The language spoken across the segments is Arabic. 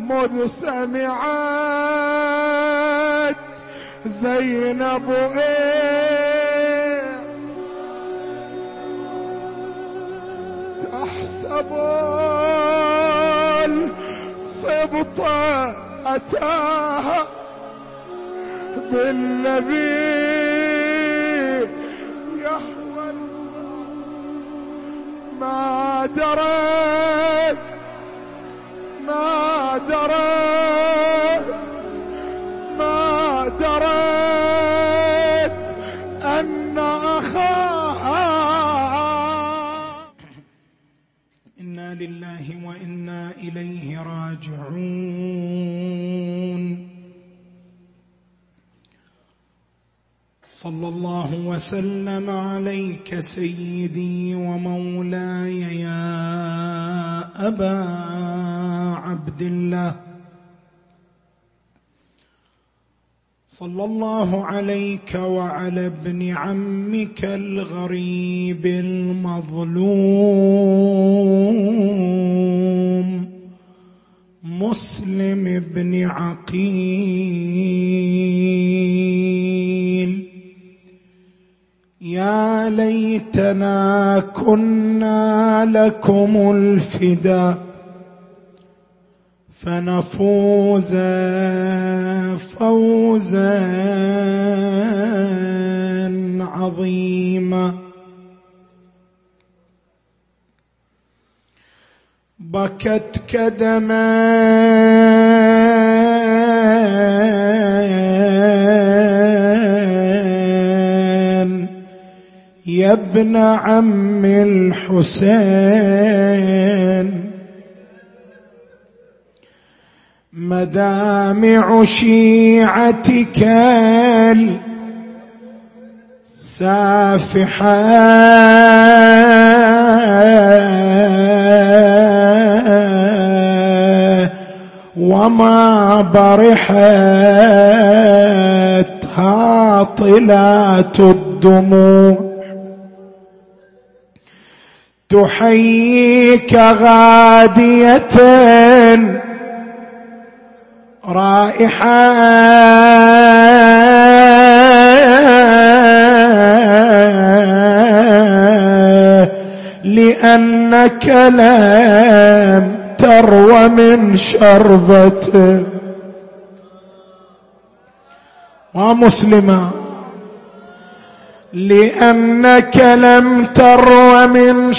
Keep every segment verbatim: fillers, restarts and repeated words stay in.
مذ سمعت زينب إيه تحسب الصبط أتاها بالنبي يحول ما درت ما درت ما درت أن أخاها. إنا لله وإنا إليه راجعون. صلى الله وسلم عليك سيدي ومولاي يا أبا عبد الله. صلى الله عليك وعلى ابن عمك الغريب المظلوم مسلم بن عقيل. يا ليتنا كنا لكم الفدا فنفوز فوزا عظيما. بكت كدما يا ابن عم الحسين مدامع شيعتك السافحة وما برحت هاطلات الدموع تحييك غادية رائحة لأنك لم تروى من شربته. ومسلمة لأنك لم تروى من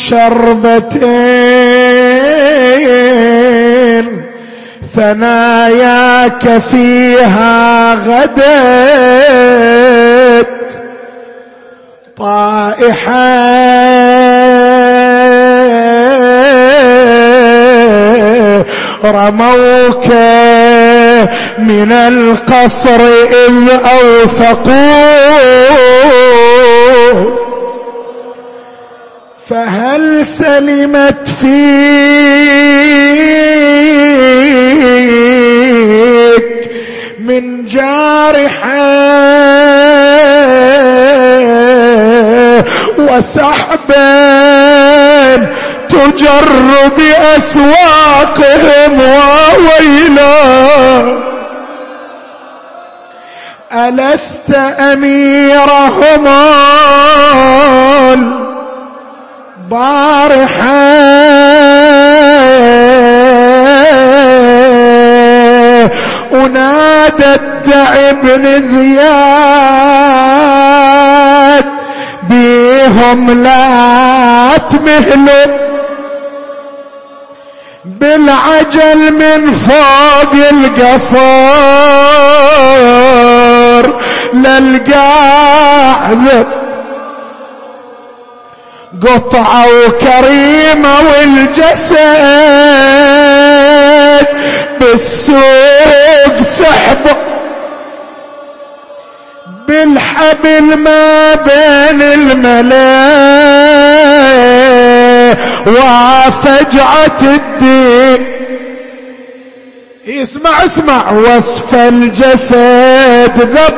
شربتين ثناياك فيها غدت طائحة رموك من القصر إذ أوثقوه فهل سلمت فيك من جارحة وسحبا تجر بأسواقهم وويلا ألست أميرهم البارحة ونادى الدع بن زياد بيهم لا تمهلوا بالعجل من فوق القصر للقاعدة قطعوا كريمة والجسد بالسوق سحبوا بالحبل ما بين الملاء وفجعة الدين. اسمع اسمع وصف الجسد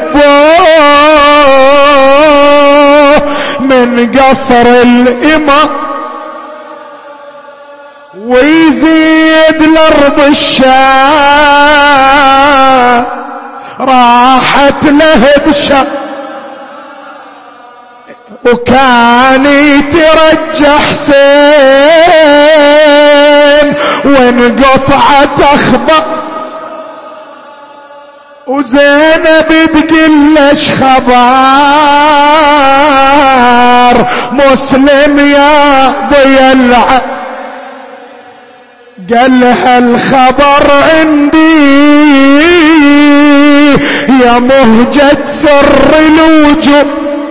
ذبوه من قصر الإمام ويزيد الأرض الشام راحت له بشق وكان يترجى حسين وانقطعت أخبار وزينب تقول ليش خبر مسلم يا ضي العين قال لها الخبر عندي يا مهجة سر الوجود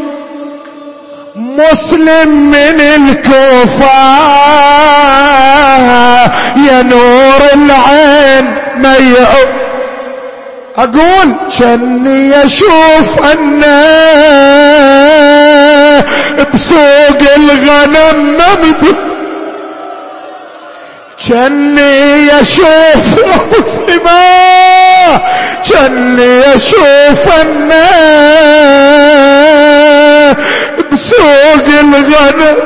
مسلم من الكوفة يا نور العين ما يعود أقول شني أشوف أنه بسوق الغنم ممدود شني أشوف مسلمة شني أشوف أنه بسوق الغنم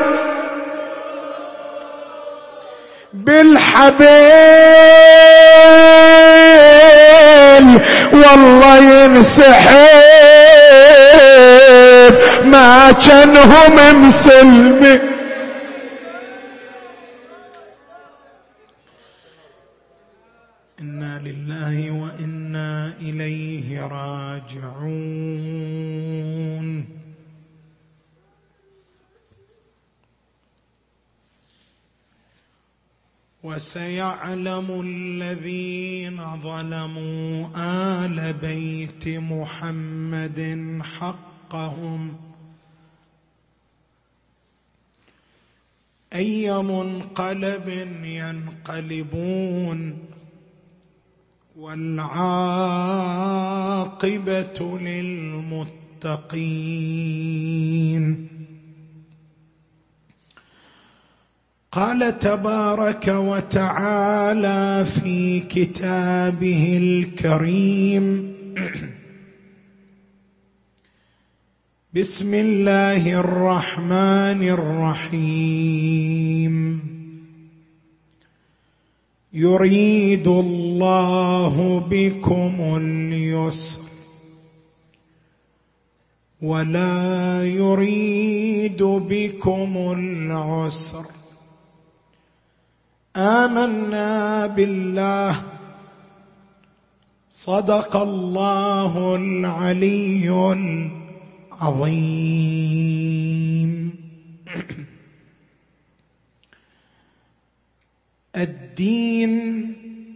بالحبيل والله ينسحب ما كانهم مسلمين. إنا لله وإنا إليه راجعون. وسيعلم الذين ظلموا آل بيت محمد حقهم أي منقلب ينقلبون والعاقبة للمتقين. قال تبارك وتعالى في كتابه الكريم بسم الله الرحمن الرحيم يريد الله بكم اليسر ولا يريد بكم العسر آمنا بالله صدق الله العلي العظيم. الدين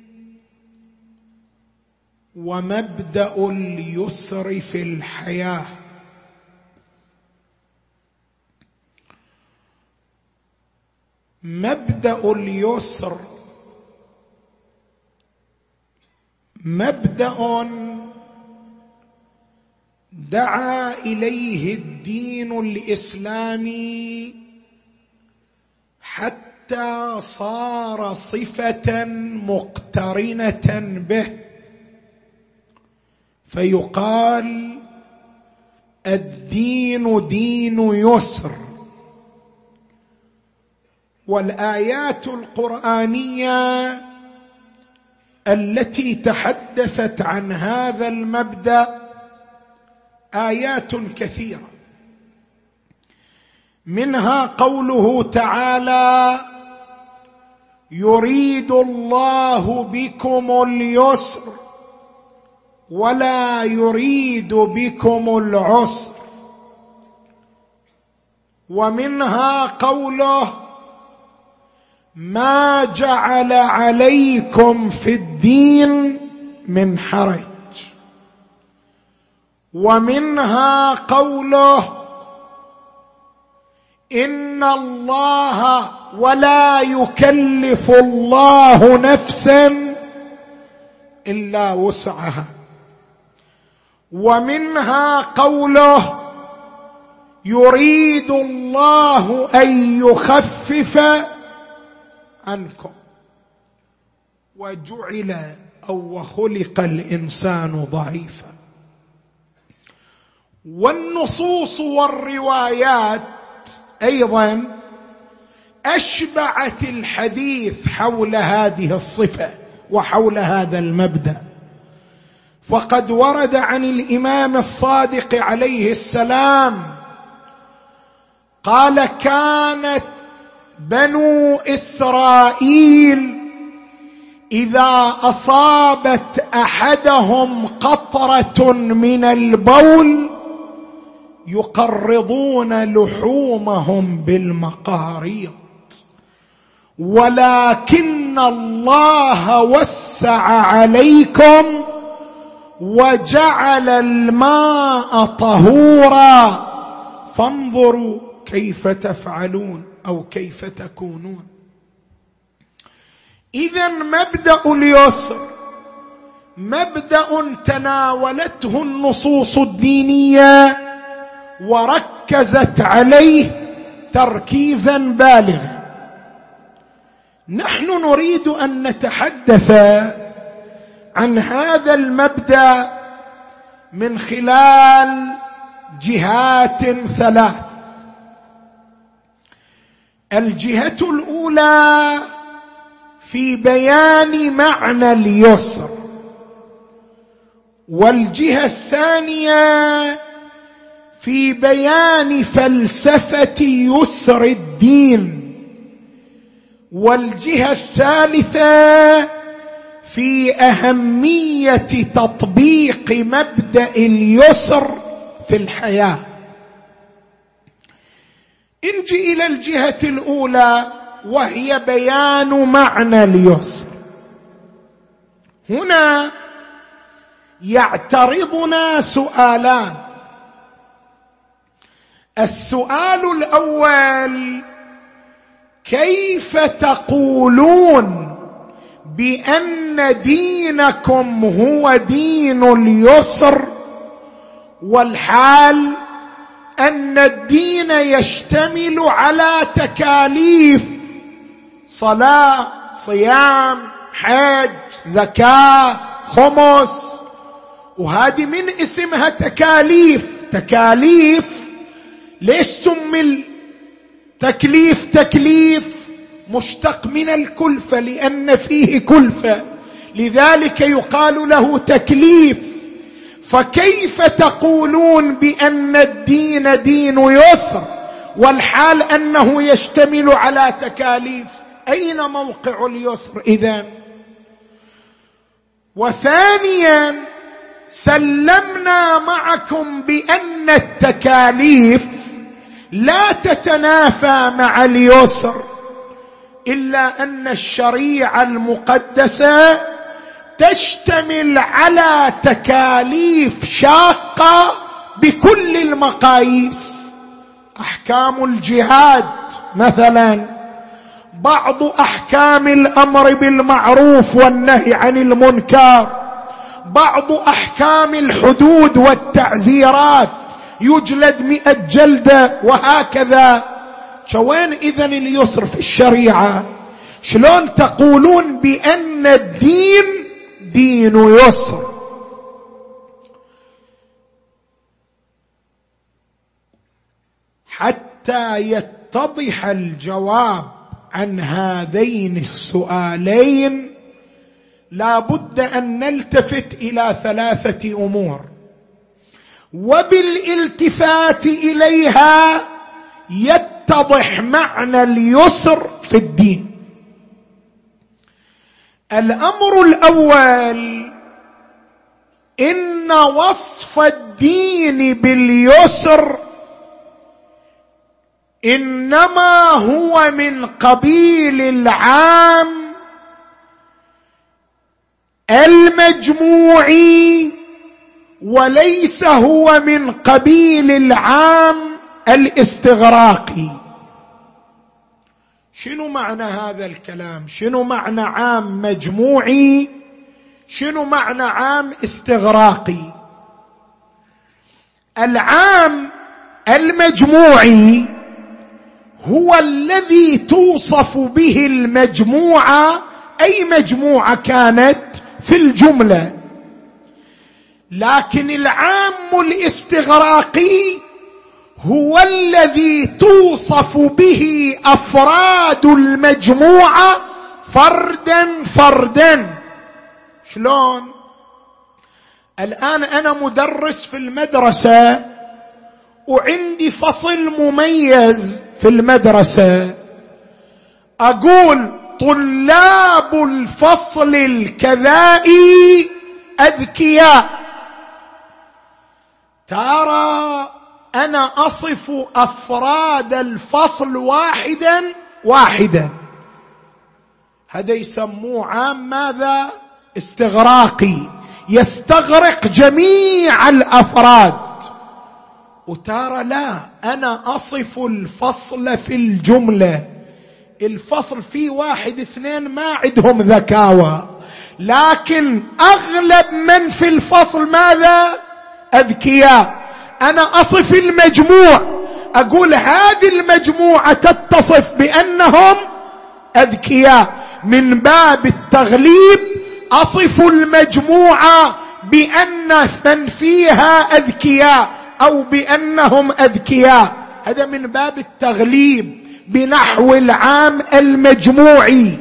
ومبدأ اليسر في الحياة مبدأ اليسر مبدأ دعا إليه الدين الإسلامي حتى صار صفة مقترنة به، فيقال الدين دين يسر. والآيات القرآنية التي تحدثت عن هذا المبدأ آيات كثيرة، منها قوله تعالى يريد الله بكم اليسر ولا يريد بكم العسر، ومنها قوله ما جعل عليكم في الدين من حرج، ومنها قوله إن الله ولا يكلف الله نفسا إلا وسعها، ومنها قوله يريد الله أن يخفف عنكم وجعل أو وخلق الإنسان ضعيفا. والنصوص والروايات أيضا أشبعت الحديث حول هذه الصفة وحول هذا المبدأ. فقد ورد عن الإمام الصادق عليه السلام قال: كانت بنو إسرائيل إذا أصابت أحدهم قطرة من البول يقرضون لحومهم بالمقاريض، ولكن الله وسع عليكم وجعل الماء طهورا، فانظروا كيف تفعلون أو كيف تكونون. إذن مبدأ اليسر مبدأ تناولته النصوص الدينية وركزت عليه تركيزا بالغا. نحن نريد أن نتحدث عن هذا المبدأ من خلال جهات ثلاث. الجهة الأولى في بيان معنى اليسر، والجهة الثانية في بيان فلسفة يسر الدين، والجهة الثالثة في أهمية تطبيق مبدأ اليسر في الحياة. نجي إلى الجهة الأولى وهي بيان معنى اليسر. هنا يعترضنا سؤالان. السؤال الأول: كيف تقولون بأن دينكم هو دين اليسر والحال أن الدين يشتمل على تكاليف صلاة، صيام، حج، زكاة، خمس، وهذه من اسمها تكاليف. تكاليف ليش سمي التكليف تكليف؟ مشتق من الكلفة، لأن فيه كلفة، لذلك يقال له تكليف. فكيف تقولون بأن الدين دين يسر والحال أنه يشتمل على تكاليف؟ أين موقع اليسر إذن؟ وثانيا: سلمنا معكم بأن التكاليف لا تتنافى مع اليسر، إلا أن الشريعة المقدسة تشتمل على تكاليف شاقة بكل المقاييس. أحكام الجهاد مثلا، بعض أحكام الأمر بالمعروف والنهي عن المنكر، بعض أحكام الحدود والتعزيرات، يجلد مئة جلدة وهكذا. شوين إذن اليسر في الشريعة؟ شلون تقولون بأن الدين دين يسر؟ حتى يتضح الجواب عن هذين السؤالين لا بد أن نلتفت إلى ثلاثة أمور، وبالالتفات إليها يتضح معنى اليسر في الدين. الأمر الأول: إن وصف الدين باليسر إنما هو من قبيل العام المجموعي، وليس هو من قبيل العام الاستغراقي. شنو معنى هذا الكلام؟ شنو معنى عام مجموعي؟ شنو معنى عام استغراقي؟ العام المجموعي هو الذي توصف به المجموعة، أي مجموعة كانت في الجملة. لكن العام الاستغراقي هو الذي توصف به أفراد المجموعة فردا فردا. شلون؟ الآن أنا مدرس في المدرسة وعندي فصل مميز في المدرسة، أقول طلاب الفصل الكذائي أذكياء. ترى أنا أصف أفراد الفصل واحدا واحدا، هذا يسموه عام ماذا؟ استغراقي، يستغرق جميع الأفراد. وترى لا، أنا أصف الفصل في الجملة، الفصل فيه واحد اثنين ما عندهم ذكاوة، لكن أغلب من في الفصل ماذا؟ أذكياء. أنا أصف المجموع، أقول هذه المجموعة تتصف بأنهم أذكياء، من باب التغليب أصف المجموعة بأن من فيها أذكياء أو بأنهم أذكياء، هذا من باب التغليب بنحو العام المجموعي.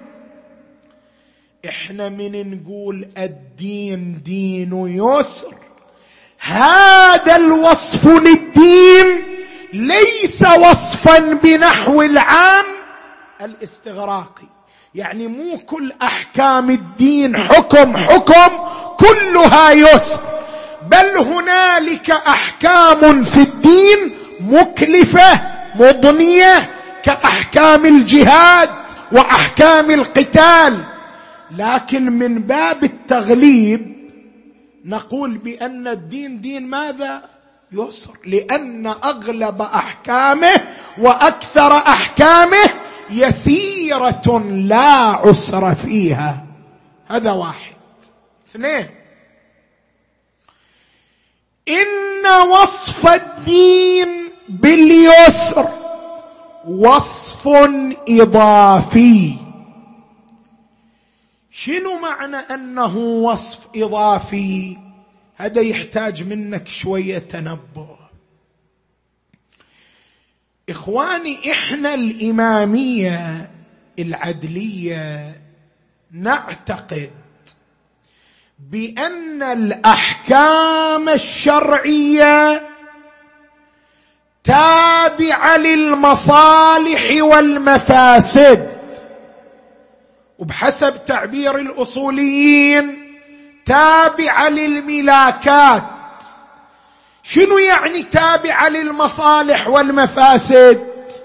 احنا من نقول الدين دين يسر، هذا الوصف للدين ليس وصفا بنحو العام الاستغراقي، يعني مو كل أحكام الدين حكم حكم كلها يسر، بل هنالك أحكام في الدين مكلفة مضنية كأحكام الجهاد وأحكام القتال، لكن من باب التغليب نقول بأن الدين دين ماذا؟ يسر، لأن أغلب أحكامه وأكثر أحكامه يسيرة لا عسر فيها. هذا واحد. اثنين، إن وصف الدين باليسر وصف إضافي. شنو معنى أنه وصف إضافي؟ هذا يحتاج منك شوية تنبه. إخواني، إحنا الإمامية العدلية نعتقد بأن الأحكام الشرعية تابعة للمصالح والمفاسد، وبحسب تعبير الأصوليين تابعة للملاكات. شنو يعني تابعة للمصالح والمفاسد؟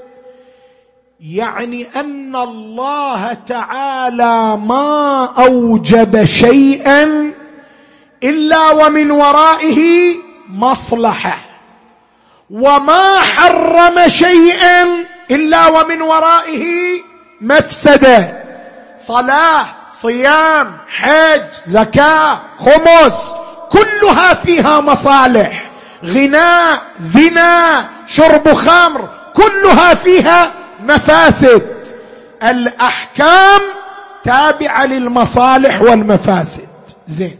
يعني أن الله تعالى ما أوجب شيئا إلا ومن ورائه مصلحة، وما حرم شيئا إلا ومن ورائه مفسدة. صلاة، صيام، حج، زكاة، خمس، كلها فيها مصالح. غناء، زنا، شرب خمر، كلها فيها مفاسد. الأحكام تابعة للمصالح والمفاسد. زين،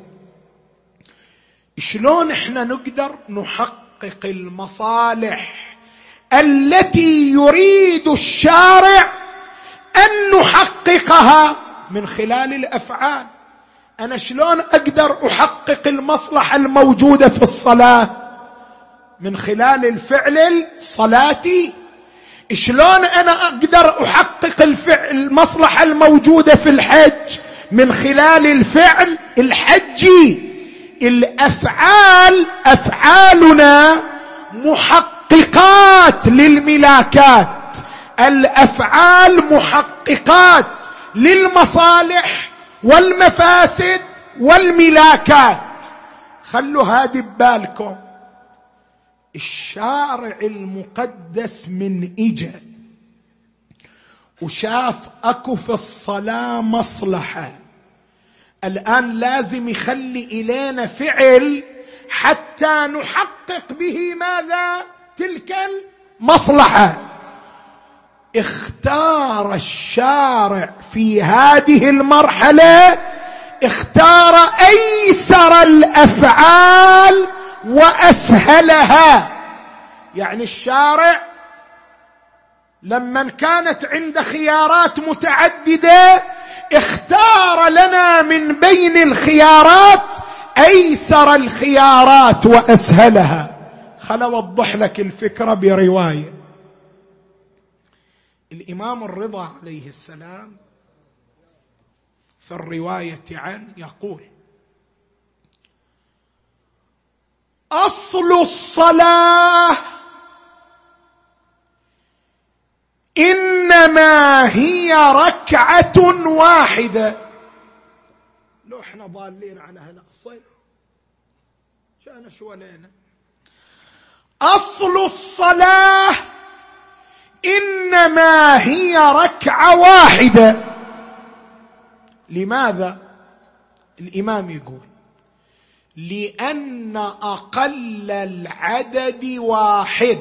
شلون احنا نقدر نحقق المصالح التي يريد الشارع أن نحققها من خلال الأفعال؟ أنا شلون أقدر أحقق المصلحة الموجودة في الصلاة؟ من خلال الفعل الصلاتي. شلون أنا أقدر أحقق الفعل المصلحة الموجودة في الحج؟ من خلال الفعل الحجي. الأفعال، أفعالنا محققات للملاكات، الأفعال محققات للمصالح والمفاسد والملاكات. خلوا هذه ببالكم. الشارع المقدس من إجا وشاف أكو في الصلاة مصلحة، الآن لازم يخلي إلينا فعل حتى نحقق به ماذا؟ تلك المصلحة. اختار الشارع في هذه المرحلة، اختار أيسر الأفعال وأسهلها. يعني الشارع لما كانت عند خيارات متعددة اختار لنا من بين الخيارات أيسر الخيارات وأسهلها. خل أوضح لك الفكرة برواية. الإمام الرضا عليه السلام في الرواية عنه يقول: أصل الصلاة إنما هي ركعة واحدة. لو احنا ضالين على هالأصل كان شو لنا. أصل الصلاة إنما هي ركعة واحدة. لماذا؟ الإمام يقول: لأن أقل العدد واحد،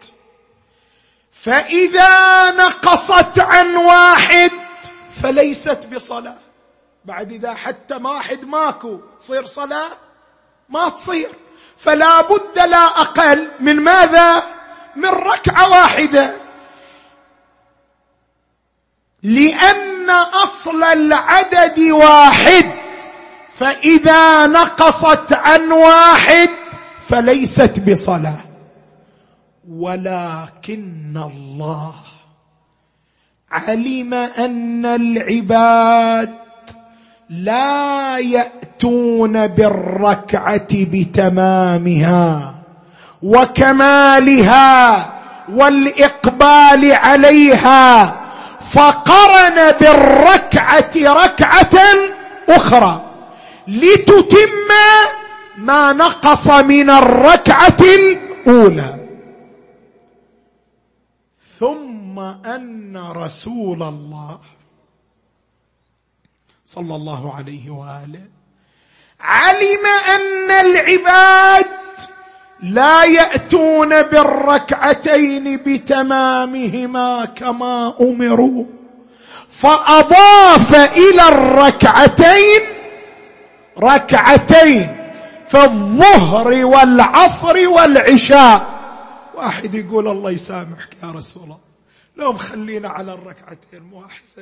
فإذا نقصت عن واحد فليست بصلاة. بعد إذا حتى واحد ماكو تصير صلاة؟ ما تصير. فلا بد لا أقل من ماذا؟ من ركعة واحدة. لأن أصل العدد واحد، فإذا نقصت عن واحد فليست بصلاة. ولكن الله علم أن العباد لا يأتون بالركعة بتمامها وكمالها والإقبال عليها، فقرن بالركعة ركعة أخرى لتتم ما نقص من الركعة الأولى. ثم أن رسول الله صلى الله عليه وآله علم أن العباد لا يأتون بالركعتين بتمامهما كما أمروا، فأضاف إلى الركعتين ركعتين في الظهر والعصر والعشاء. واحد يقول: الله يسامحك يا رسول الله، لو مخلينا على الركعتين مو أحسن؟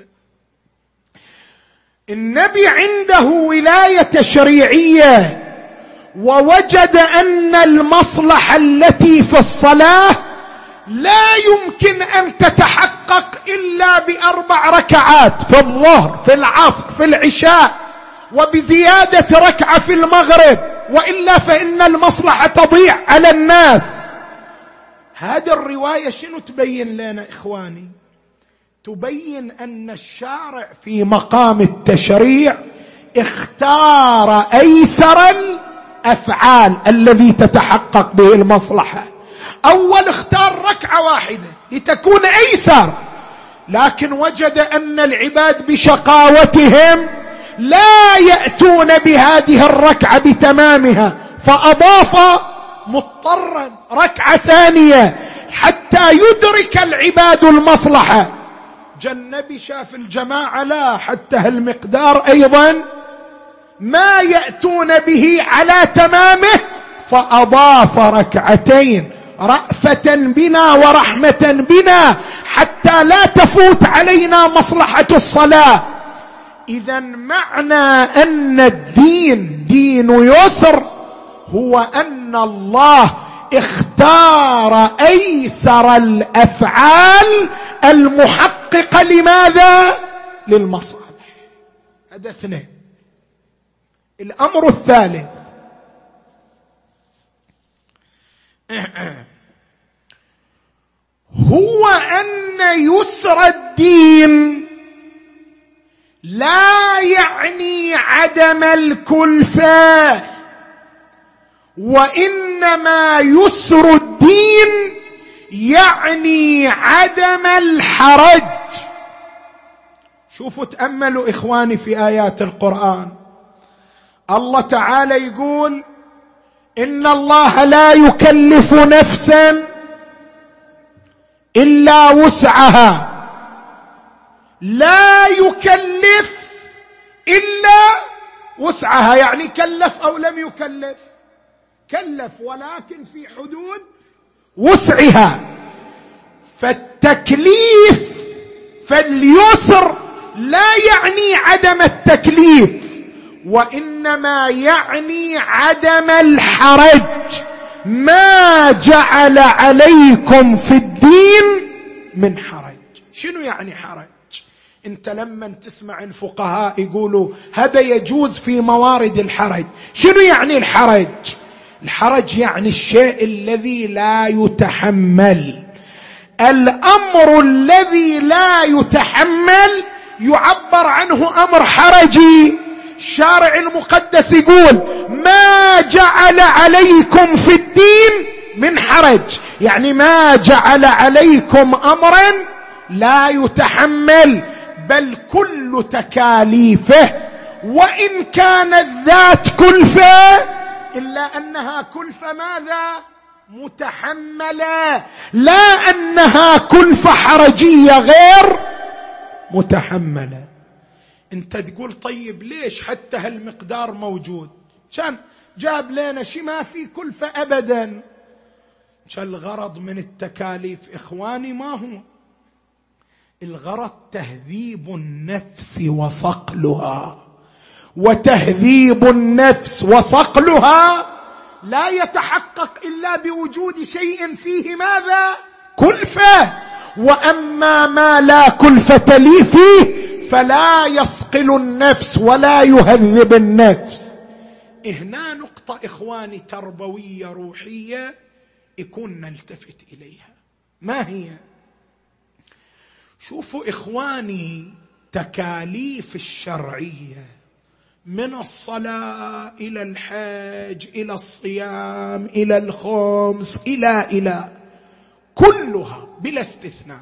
النبي عنده ولاية تشريعية، ووجد أن المصلحة التي في الصلاة لا يمكن أن تتحقق إلا بأربع ركعات في الظهر في العصر في العشاء، وبزيادة ركعة في المغرب، وإلا فإن المصلحة تضيع على الناس. هذه الرواية شنو تبين لنا إخواني؟ تبين أن الشارع في مقام التشريع اختار أيسر الأفعال الذي تتحقق به المصلحة. أول اختار ركعة واحدة لتكون أيسر، لكن وجد أن العباد بشقاوتهم لا يأتون بهذه الركعة بتمامها، فأضاف مضطرا ركعة ثانية حتى يدرك العباد المصلحة. جنبي شاف الجماعة لا حتى هالمقدار أيضا ما يأتون به على تمامه، فأضاف ركعتين رأفة بنا ورحمة بنا حتى لا تفوت علينا مصلحة الصلاة. إذا معنى أن الدين دين يسر هو أن الله اختار أيسر الأفعال المحققة لماذا؟ للمصالح. هذا اثنين. الأمر الثالث: هو أن يسر الدين لا يعني عدم الكلفة، وإنما يسر الدين يعني عدم الحرج. شوفوا تأملوا إخواني في آيات القرآن. الله تعالى يقول: إن الله لا يكلف نفسا إلا وسعها. لا يكلف إلا وسعها، يعني كلف أو لم يكلف؟ كلف، ولكن في حدود وسعها. فالتكليف فاليسر لا يعني عدم التكليف، وإنما يعني عدم الحرج. ما جعل عليكم في الدين من حرج. شنو يعني حرج؟ انت لما تسمع الفقهاء يقولوا هذا يجوز في موارد الحرج، شنو يعني الحرج؟ الحرج يعني الشيء الذي لا يتحمل. الأمر الذي لا يتحمل يعبر عنه أمر حرجي. الشارع المقدس يقول ما جعل عليكم في الدين من حرج، يعني ما جعل عليكم أمرا لا يتحمل، بل كل تكاليفه وإن كانت ذات كلفة إلا أنها كلفة ماذا؟ متحملة، لا أنها كلفة حرجية غير متحملة. انت تقول طيب ليش حتى هالمقدار موجود؟ كان جاب لنا شيء ما في كلفة أبدا. الغرض من التكاليف إخواني ما هو الغرض؟ تهذيب النفس وصقلها، وتهذيب النفس وصقلها لا يتحقق إلا بوجود شيء فيه ماذا؟ كلفة. وأما ما لا كلفة لي فيه فلا يصقل النفس ولا يهذب النفس. هنا نقطة إخواني تربوية روحية يكون نلتفت إليها. ما هي؟ شوفوا إخواني، تكاليف الشرعية من الصلاة إلى الحج إلى الصيام إلى الخمس إلى إلى كلها بلا استثناء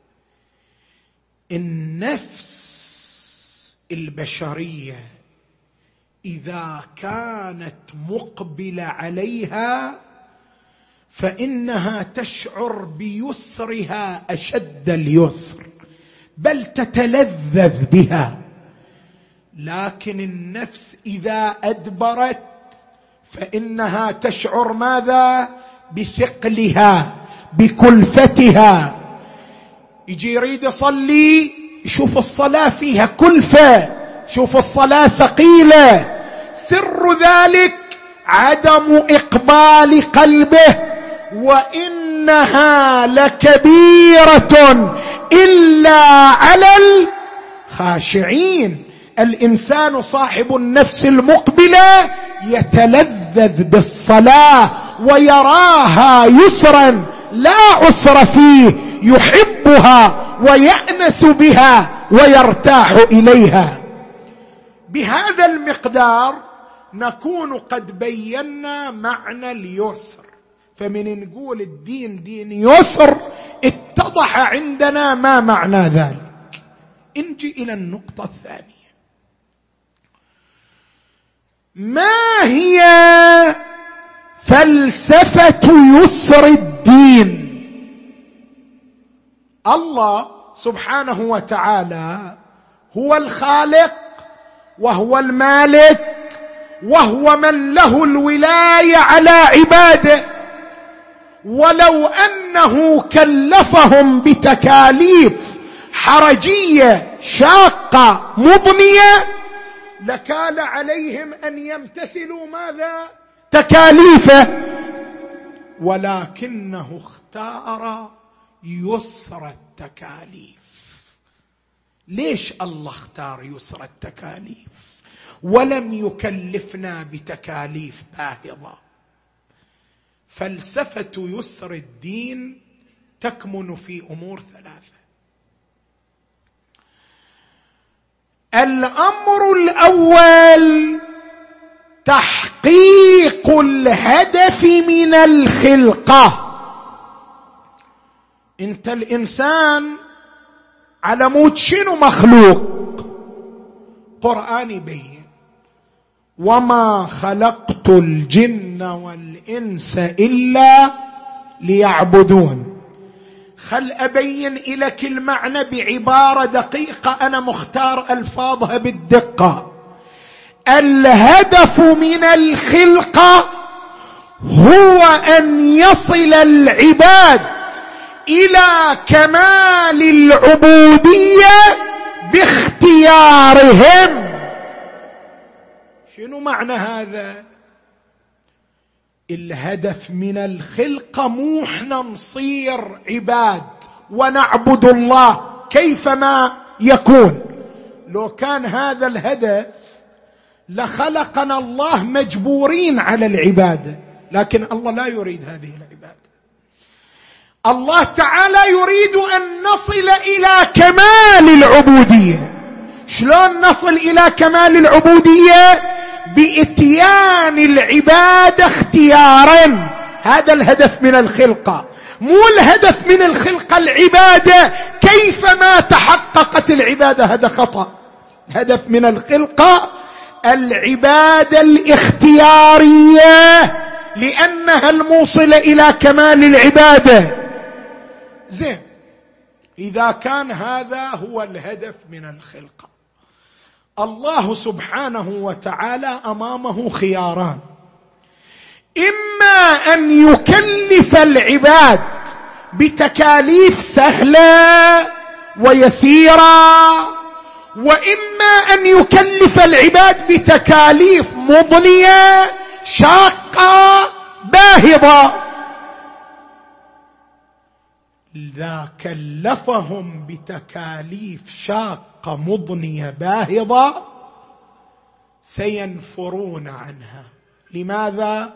النفس البشرية إذا كانت مقبلة عليها فإنها تشعر بيسرها أشد اليسر، بل تتلذذ بها. لكن النفس إذا أدبرت فإنها تشعر ماذا؟ بثقلها، بكلفتها. يجي يريد يصلي يشوف الصلاة فيها كلفة، شوف الصلاة ثقيلة. سر ذلك عدم إقبال قلبه، وإنها لكبيرة إلا على الخاشعين. الإنسان صاحب النفس المقبلة يتلذذ بالصلاة ويراها يسرا لا عسر فيه، يحبها ويأنس بها ويرتاح إليها. بهذا المقدار نكون قد بينا معنى اليسر. فمن نقول الدين دين يسر اتضح عندنا ما معنى ذلك. نجي إلى النقطة الثانية. ما هي فلسفة يسر الدين؟ الله سبحانه وتعالى هو الخالق وهو المالك وهو من له الولاية على عباده، ولو أنه كلفهم بتكاليف حرجية شاقة مضنية لكان عليهم أن يمتثلوا ماذا؟ تكاليفه، ولكنه اختار يسر التكاليف. ليش الله اختار يسر التكاليف ولم يكلفنا بتكاليف باهظة؟ فلسفة يسر الدين تكمن في أمور ثلاثة. الأمر الأول تحقيق الهدف من الخلقة. انت الإنسان على مود شنو مخلوق؟ قرآن يبين وما خلقت الجن والإنس إلا ليعبدون. خل أبين لك المعنى بعبارة دقيقة أنا مختار ألفاظها بالدقة. الهدف من الخلقة هو أن يصل العباد إلى كمال العبودية باختيارهم. شنو معنى هذا؟ الهدف من الخلقة مو احنا نصير عباد ونعبد الله كيفما يكون. لو كان هذا الهدف لخلقنا الله مجبورين على العبادة، لكن الله لا يريد هذه العبادة. الله تعالى يريد أن نصل إلى كمال العبودية. شلون نصل إلى كمال العبودية؟ بإتيان العبادة اختيارا. هذا الهدف من الخلقة، مو الهدف من الخلقة العبادة كيفما تحققت العبادة، هذا خطأ. الهدف من الخلقة العبادة الاختيارية لأنها الموصلة إلى كمال العبادة. زين، إذا كان هذا هو الهدف من الخلقة، الله سبحانه وتعالى أمامه خياران: إما أن يكلف العباد بتكاليف سهلة ويسيرة، وإما أن يكلف العباد بتكاليف مضنية شاقة باهظة. إذا كلفهم بتكاليف شاقة مضنية باهظة سينفرون عنها. لماذا؟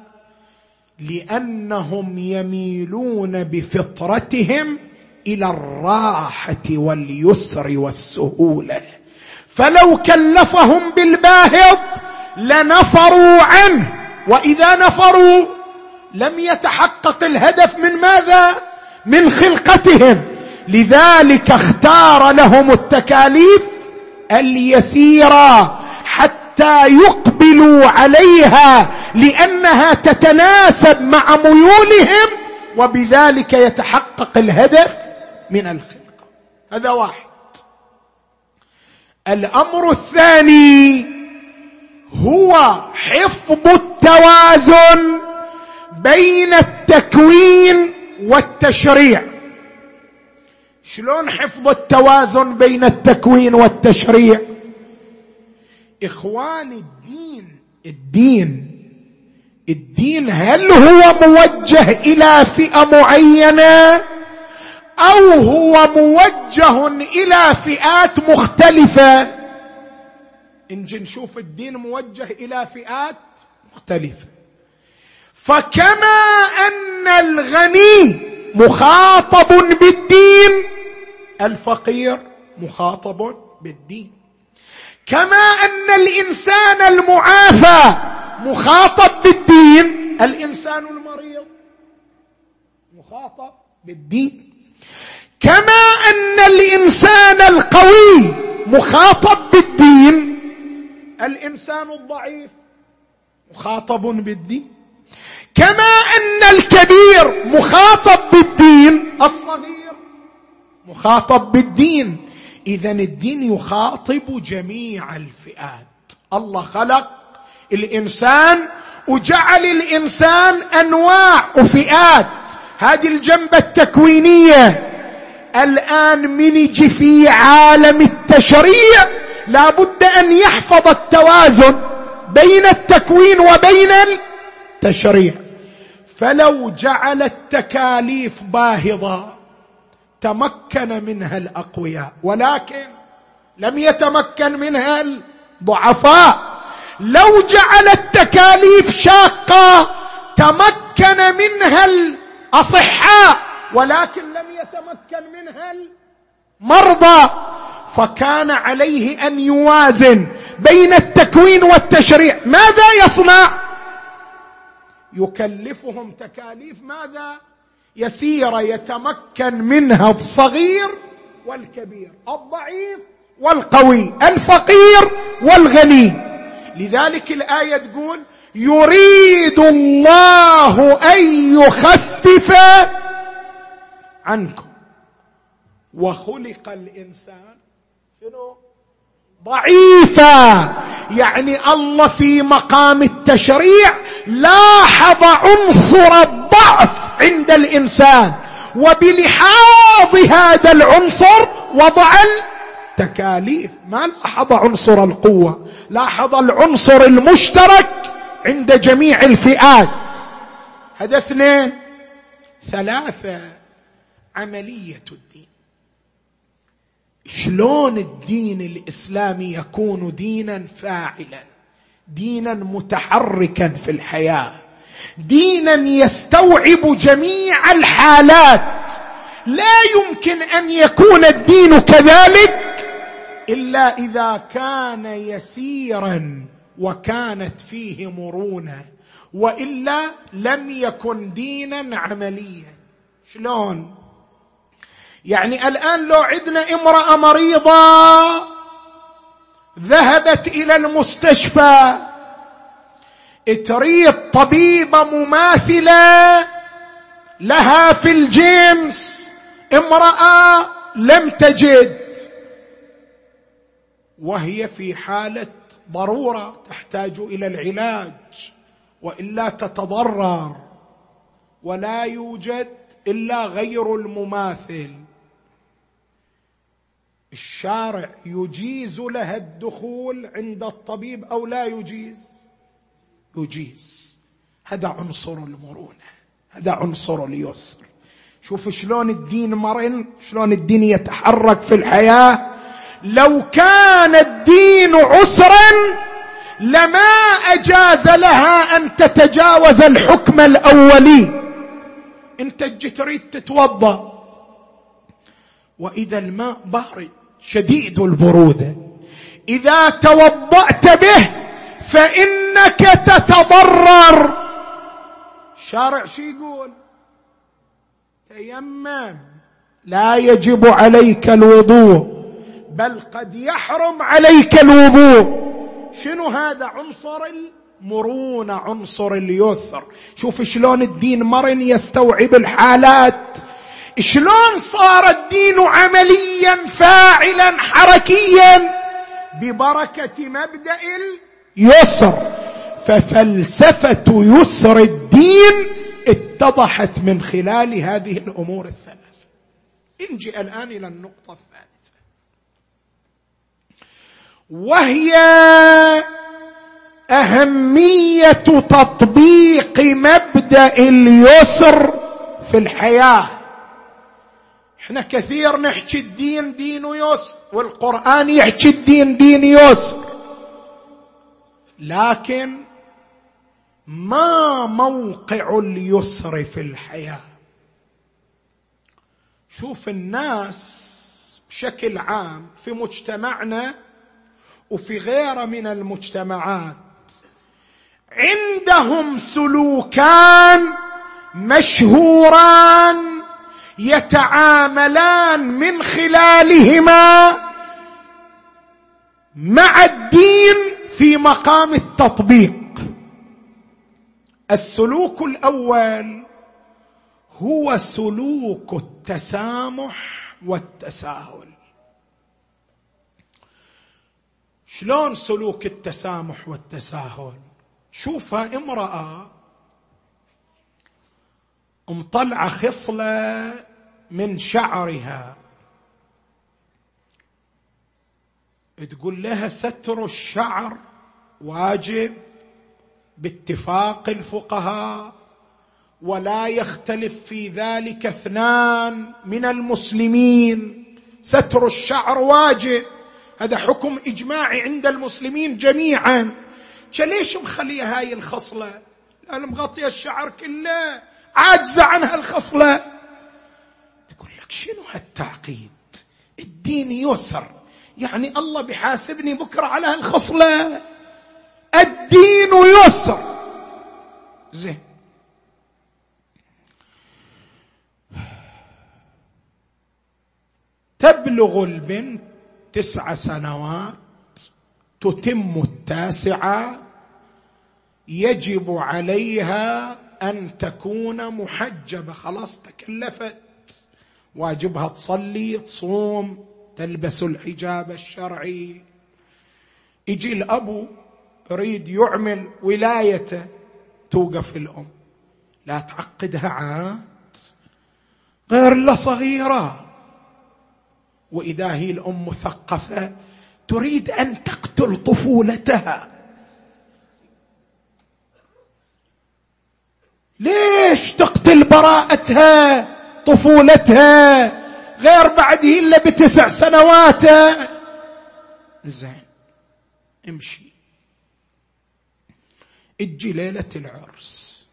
لأنهم يميلون بفطرتهم إلى الراحة واليسر والسهولة، فلو كلفهم بالباهظ لنفروا عنه، وإذا نفروا لم يتحقق الهدف من ماذا؟ من خلقتهم. لذلك اختار لهم التكاليف اليسيرة حتى يقبلوا عليها، لأنها تتناسب مع ميولهم، وبذلك يتحقق الهدف من الخلقة. هذا واحد. الأمر الثاني هو حفظ التوازن بين التكوين والتشريع. شلون حفظ التوازن بين التكوين والتشريع؟ إخواني، الدين الدين الدين هل هو موجه إلى فئة معينة أو هو موجه إلى فئات مختلفة؟ نجي نشوف الدين موجه إلى فئات مختلفة. فكما أن الغني مخاطب بالدين، الفقير مخاطب بالدين. كما أن الإنسان المعافى مخاطب بالدين، الإنسان المريض مخاطب بالدين. كما أن الإنسان القوي مخاطب بالدين، الإنسان الضعيف مخاطب بالدين. كما أن الكبير مخاطب بالدين، الصغير مخاطب بالدين. إذن الدين يخاطب جميع الفئات. الله خلق الإنسان وجعل الإنسان أنواع وفئات. هذه الجنبة التكوينية. الآن من يجي في عالم التشريع لابد أن يحفظ التوازن بين التكوين وبين التشريع. فلو جعل التكاليف باهظة تمكن منها الأقوياء، ولكن لم يتمكن منها الضعفاء. لو جعل التكاليف شاقة تمكن منها الأصحاء، ولكن لم يتمكن منها المرضى. فكان عليه أن يوازن بين التكوين والتشريع. ماذا يصنع؟ يكلفهم تكاليف ماذا؟ يسيرة يتمكن منها الصغير والكبير، الضعيف والقوي، الفقير والغني. لذلك الآية تقول: يريد الله أن يخفف عنكم وخلق الإنسان شنو؟ ضعيفا. يعني الله في مقام التشريع لاحظ عنصر الضعف عند الإنسان، وبلحاظ هذا العنصر وضع التكاليف. ما لاحظ عنصر القوة، لاحظ العنصر المشترك عند جميع الفئات. هذا اثنين. ثلاثة، عملية الدين. شلون الدين الإسلامي يكون دينا فاعلا، دينا متحركا في الحياة، دينا يستوعب جميع الحالات. لا يمكن أن يكون الدين كذلك إلا إذا كان يسيرا وكانت فيه مرونة، وإلا لم يكن دينا عمليا. شلون؟ يعني الآن لو عندنا امرأة مريضة ذهبت إلى المستشفى تريد طبيبة مماثلة لها في الجنس، امرأة لم تجد وهي في حالة ضرورة تحتاج إلى العلاج وإلا تتضرر، ولا يوجد إلا غير المماثل، الشارع يجيز لها الدخول عند الطبيب أو لا يجيز؟ يجيز. هذا عنصر المرونة، هذا عنصر اليسر. شوف شلون الدين مرن، شلون الدين يتحرك في الحياة. لو كان الدين عسرا لما أجاز لها أن تتجاوز الحكم الأولي. انت جيت تريد تتوضأ وإذا الماء بارد شديد البرودة، إذا توضأت به فإنك تتضرر. الشارع شو يقول؟ تيمم، لا يجب عليك الوضوء، بل قد يحرم عليك الوضوء. شنو هذا؟ عنصر المرونة، عنصر اليسر. شوف شلون الدين مرن يستوعب الحالات، شلون صار الدين عمليا فاعلا حركيا ببركة مبدأ اليسر. ففلسفة يسر الدين اتضحت من خلال هذه الأمور الثلاثة. نجي الآن إلى النقطة الثالثة، وهي أهمية تطبيق مبدأ اليسر في الحياة. احنا كثير نحكي الدين دين يسر، والقرآن يحكي الدين دين يسر، لكن ما موقع اليسر في الحياة؟ شوف الناس بشكل عام في مجتمعنا وفي غيره من المجتمعات عندهم سلوكان مشهوران يتعاملان من خلالهما مع الدين في مقام التطبيق. السلوك الأول هو سلوك التسامح والتساهل. شلون سلوك التسامح والتساهل؟ شوفها امرأة مطلعة خصلة من شعرها، تقول لها ستر الشعر واجب باتفاق الفقهاء، ولا يختلف في ذلك اثنان من المسلمين. ستر الشعر واجب، هذا حكم إجماعي عند المسلمين جميعا. ليش مخلية هاي الخصلة؟ لأن مغطية الشعر كله، عاجزة عنها الخصلة. تقول لك شنو هالتعقيد؟ الدين يسر، يعني الله بيحاسبني بكرة على هالخصلة؟ الدين يسر. زين، تبلغ البنت تسع سنوات، تتم التاسعة، يجب عليها أن تكون محجبة، خلاص تكلفت، واجبها تصلي، تصوم، تلبس الحجاب الشرعي. يجي الأبو يريد يعمل ولايته، توقف الأم، لا تعقدها عاد، غير لا صغيرة. وإذا هي الأم مثقفة تريد أن تقتل طفولتها، ليش تقتل براءتها طفولتها؟ غير بعد هي اللي بتسع سنوات. زين، امشي. اجي ليلة العرس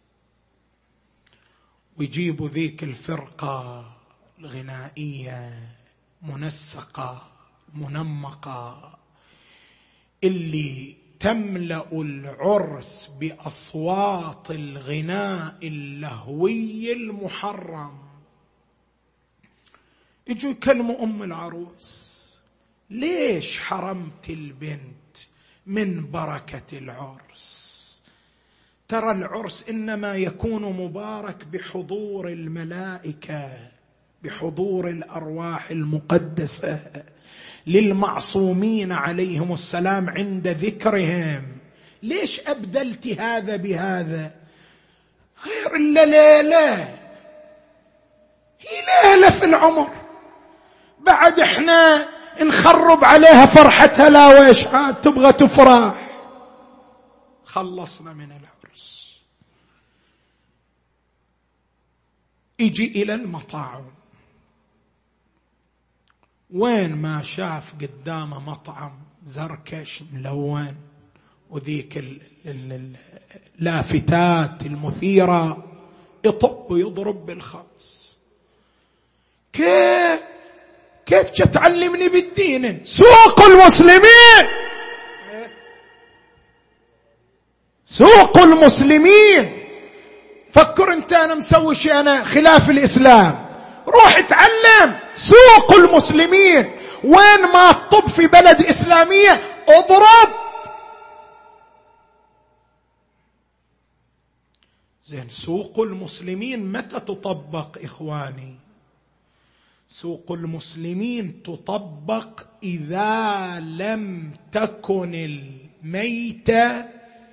ويجيبوا ذيك الفرقة الغنائية منسقة منمقة اللي تملأ العرس بأصوات الغناء اللهوي المحرم. يجوا يكلموا أم العروس، ليش حرمت البنت من بركة العرس؟ ترى العرس إنما يكون مبارك بحضور الملائكة، بحضور الأرواح المقدسة للمعصومين عليهم السلام عند ذكرهم. ليش أبدلت هذا بهذا؟ غير إلا ليلة، هي ليلة في العمر، بعد إحنا نخرب عليها فرحتها. لا ويش عاد تبغى تفرح؟ خلصنا من العرس. يجي إلى المطاعم، وين ما شاف قدامه مطعم زركش ملون وذيك اللافتات المثيرة يطب ويضرب بالخمس. كيف كيف تعلمني بالدين؟ سوق المسلمين، سوق المسلمين. فكر انت انا مسوي شيء انا خلاف الاسلام، روح اتعلم سوق المسلمين. وين ما تطب في بلد اسلامية اضرب. زين، سوق المسلمين متى تطبق اخواني؟ سوق المسلمين تطبق إذا لم تكن الميتة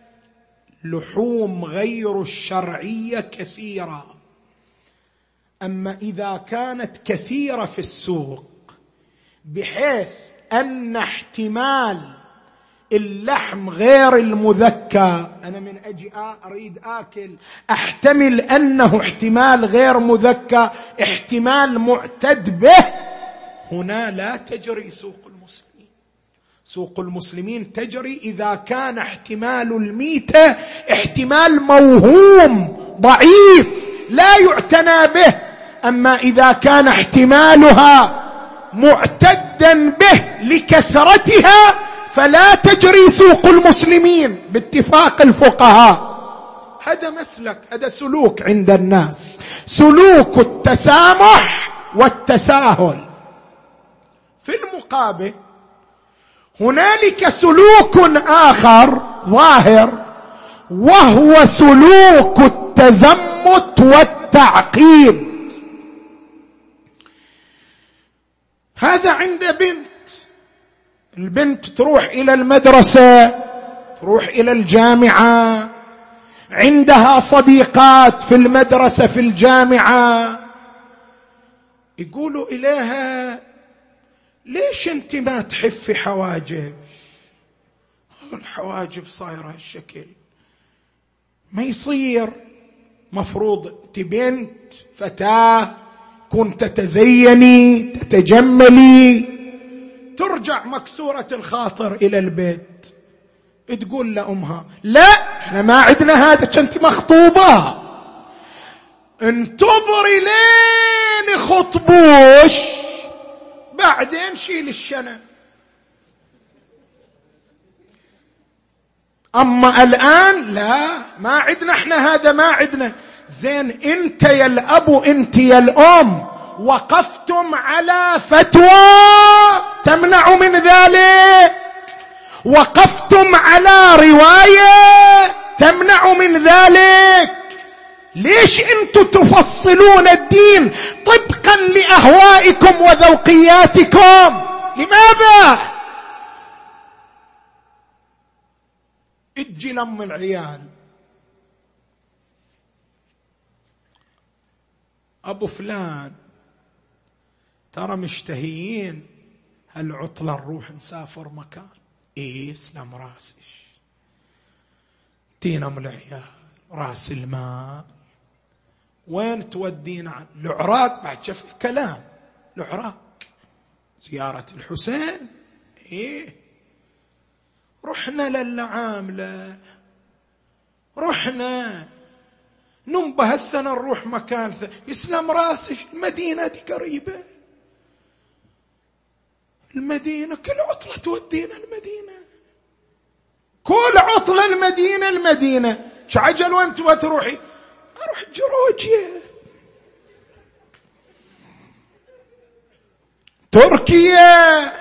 لحوم غير الشرعية كثيرة. أما إذا كانت كثيرة في السوق بحيث أن احتمال اللحم غير المذكى، أنا من أجي أريد آكل أحتمل أنه احتمال غير مذكى، احتمال معتد به، هنا لا تجري سوق المسلمين. سوق المسلمين تجري إذا كان احتمال الميتة احتمال موهوم ضعيف لا يعتنى به. أما إذا كان احتمالها معتدا به لكثرتها فلا تجري سوق المسلمين باتفاق الفقهاء. هذا مسلك، هذا سلوك عند الناس، سلوك التسامح والتساهل. في المقابل هنالك سلوك آخر ظاهر، وهو سلوك التزمت والتعقيد. هذا عند بنت، البنت تروح إلى المدرسة، تروح إلى الجامعة، عندها صديقات في المدرسة في الجامعة، يقولوا إليها ليش أنت ما تحفي حواجب؟ الحواجب صايرة هالشكل، ما يصير، مفروض أنت بنت فتاة كنت تتزيني تتجملي. ترجع مكسورة الخاطر إلى البيت، تقول لأمها لا احنا ما عندنا هذا، كنت مخطوبة، انتظري لين خطبوش بعدين شيل الشنب. أما الآن لا، ما عندنا احنا هذا، ما عندنا. زين، انت يا الأب وانت يا الأم وقفتم على فتوى تمنع من ذلك، وقفتم على رواية تمنع من ذلك. ليش انتم تفصلون الدين طبقا لأهوائكم وذوقياتكم؟ لماذا؟ اجي لم العيال أبو فلان ترى مشتهيين هالعطلة نروح نسافر مكان. إيه سلام راسش، تينا من العيال راس المال، وين تودينا؟ عن العراق. بعد شوف الكلام، العراق زيارة الحسين. إيه رحنا للعاملة، رحنا ننبه هالسنة نروح مكان ثاني. يسلم راسش، المدينة دي قريبة، المدينة كل عطلة تودينا المدينة، كل عطلة المدينة المدينة. شعجل وانت وتروحي؟ اروح جورجيا، تركيا،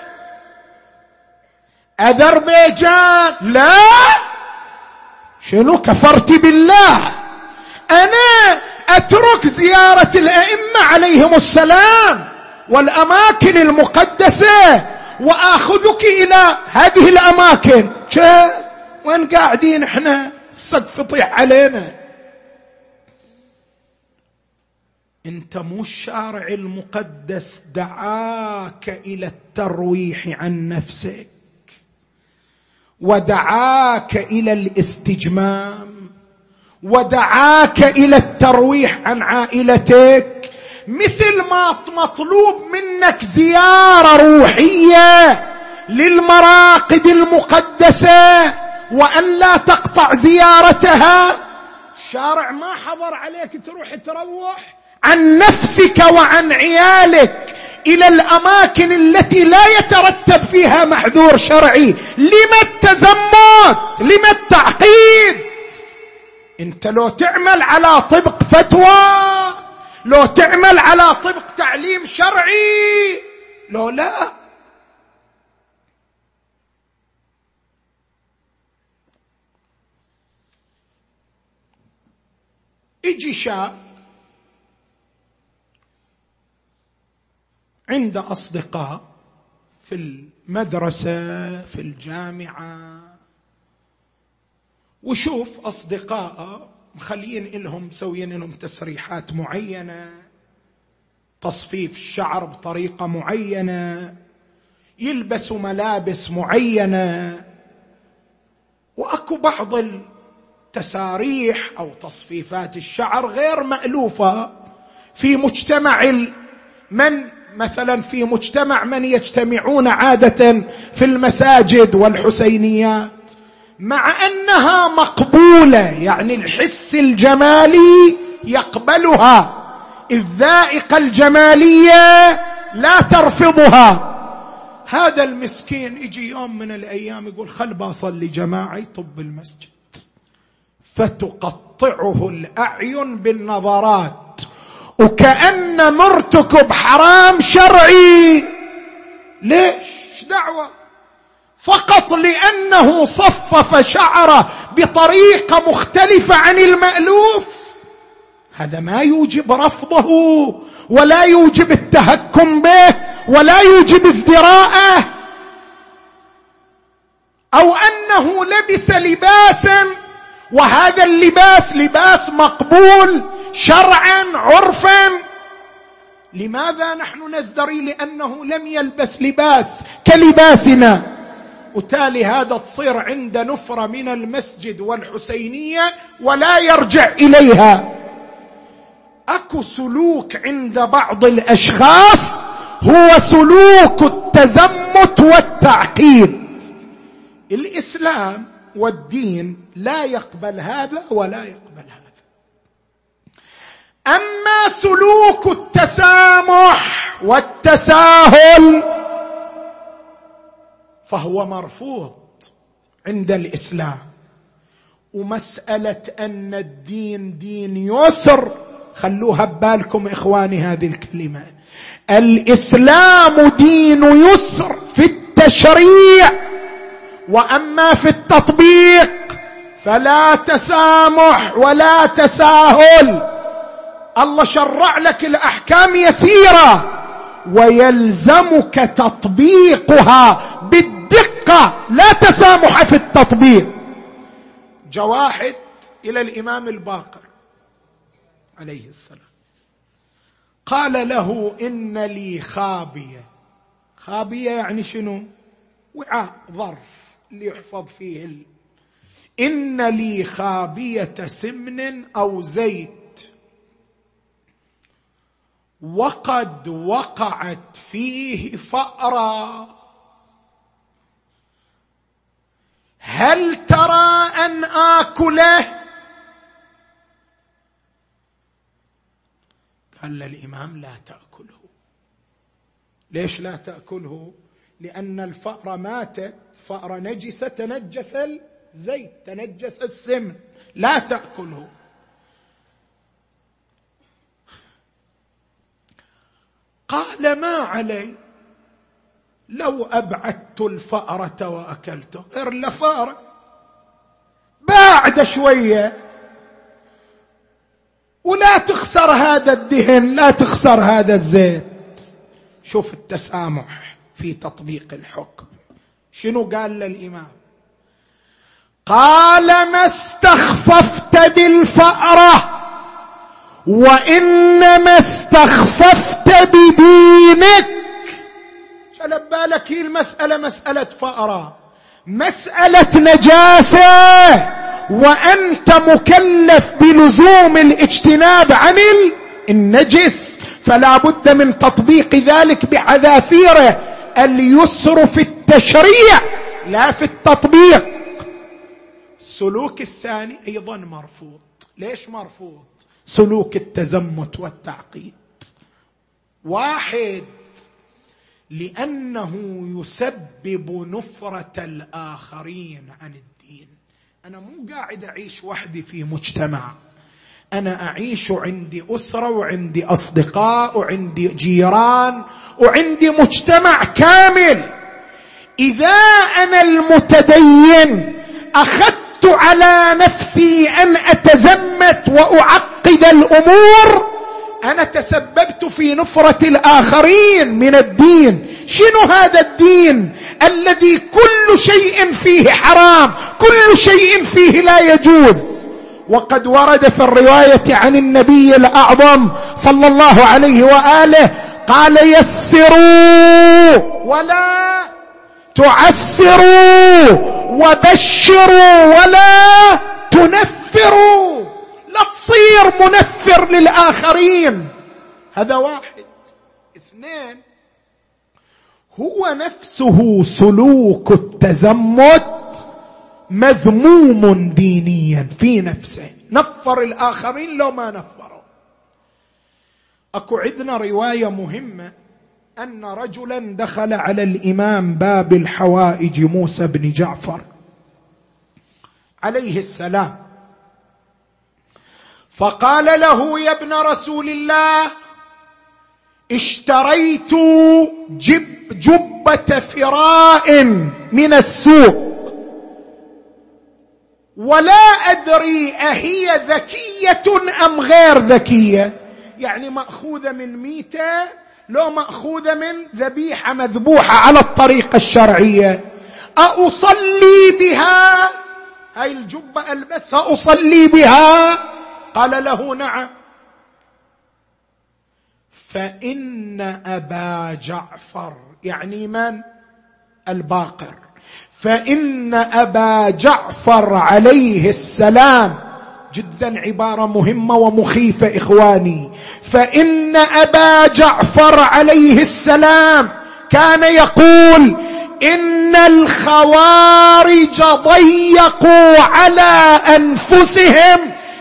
أذربيجان. لا، شنو كفرت بالله؟ أنا أترك زيارة الأئمة عليهم السلام والأماكن المقدسة وآخذك إلى هذه الأماكن. شا وين قاعدين احنا؟ السقف يطيح علينا. انت مو الشارع المقدس دعاك إلى الترويح عن نفسك، ودعاك إلى الاستجمام، ودعاك إلى الترويح عن عائلتك. مثل ما مطلوب منك زيارة روحية للمراقد المقدسة وأن لا تقطع زيارتها، الشارع ما حضر عليك تروح تروح عن نفسك وعن عيالك إلى الأماكن التي لا يترتب فيها محذور شرعي. لما التزمت؟ لما التعقيد؟ انت لو تعمل على طبق فتوى، لو تعمل على طبق تعليم شرعي، لو لا. اجي شاب عند أصدقاء في المدرسة في الجامعة، وشوف أصدقاء مخلين إلهم مسوين لهم تسريحات معينة، تصفيف الشعر بطريقة معينة، يلبسوا ملابس معينة، وأكو بعض التساريح أو تصفيفات الشعر غير مألوفة في مجتمع من مثلا في مجتمع من يجتمعون عادة في المساجد والحسينيات، مع أنها مقبولة، يعني الحس الجمالي يقبلها، الذائقة الجمالية لا ترفضها. هذا المسكين يجي يوم من الأيام يقول خل بصلي جماعة يطب المسجد، فتقطعه الأعين بالنظرات وكأن مرتكب حرام شرعي. ليش؟ دعوة فقط لأنه صفف شعره بطريقة مختلفة عن المألوف. هذا ما يوجب رفضه ولا يوجب التهكم به ولا يوجب ازدراءه. أو أنه لبس لباسا وهذا اللباس لباس مقبول شرعا عرفا، لماذا نحن نزدري لأنه لم يلبس لباس كلباسنا؟ وتالي هذا تصير عند نفرة من المسجد والحسينية ولا يرجع إليها. أكو سلوك عند بعض الأشخاص هو سلوك التزمت والتعقيد. الإسلام والدين لا يقبل هذا ولا يقبل هذا. أما سلوك التسامح والتساهل فهو مرفوض عند الإسلام. ومسألة أن الدين دين يسر، خلوها ببالكم إخواني هذه الكلمة، الإسلام دين يسر في التشريع، وأما في التطبيق فلا تسامح ولا تساهل. الله شرع لك الأحكام يسيرة ويلزمك تطبيقها بالدقة، لا تسامح في التطبيق. جواحد إلى الإمام الباقر عليه السلام قال له إن لي خابية. خابية يعني شنو؟ وعاء، ظرف اللي يحفظ فيه ال... إن لي خابية سمن أو زيت وقد وقعت فيه فأرة، هل ترى أن آكله؟ قال الإمام لا تأكله. ليش لا تأكله؟ لأن الفأرة ماتت، فأرة نجسة، تنجس الزيت، تنجس السمن، لا تأكله. قال ما علي لو أبعدت الفأرة وأكلته. إرلا فأرة بعد شوية ولا تخسر هذا الدهن، لا تخسر هذا الزيت. شوف التسامح في تطبيق الحكم. شنو قال للإمام؟ قال ما استخففت بالفأرة وإنما استخففت بدينك. شلب بالك، هي المسألة مسألة فأرة، مسألة نجاسة، وأنت مكلف بلزوم الاجتناب عن النجس، فلا بد من تطبيق ذلك بحذافيره. اليسر في التشريع لا في التطبيق. السلوك الثاني أيضا مرفوض. ليش مرفوض؟ سلوك التزمت والتعقيد. واحد، لأنه يسبب نفرة الآخرين عن الدين. أنا مو قاعد أعيش وحدي في مجتمع، أنا أعيش عندي أسرة وعندي أصدقاء وعندي جيران وعندي مجتمع كامل. إذا أنا المتدين أخذت على نفسي أن أتزمت وأعقد الأمور، أنا تسببت في نفرة الآخرين من الدين. شنو هذا الدين الذي كل شيء فيه حرام، كل شيء فيه لا يجوز؟ وقد ورد في الرواية عن النبي الأعظم صلى الله عليه وآله قال يسروا ولا تعسروا وبشروا ولا تنفروا. لا تصير منفر للآخرين. هذا واحد. اثنين، هو نفسه سلوك التزمت مذموم دينيا في نفسه. نفر الآخرين لو ما نفروا. أكو عندنا رواية مهمة أن رجلا دخل على الإمام باب الحوائج موسى بن جعفر عليه السلام، فقال له يا ابن رسول الله اشتريت جب جبة فراء من السوق ولا أدري أهي ذكية أم غير ذكية، يعني مأخوذة من ميتة لو مأخوذة من ذبيحة مذبوحة على الطريقة الشرعية، أصلي بها؟ هاي الجبة ألبسها أصلي بها؟ قال له نعم. فإن أبا جعفر، يعني من؟ الباقر، فإن أبا جعفر عليه السلام، جدا عبارة مهمة ومخيفة إخواني، فإن أبا جعفر عليه السلام كان يقول إن الخوارج ضيقوا على أنفسهم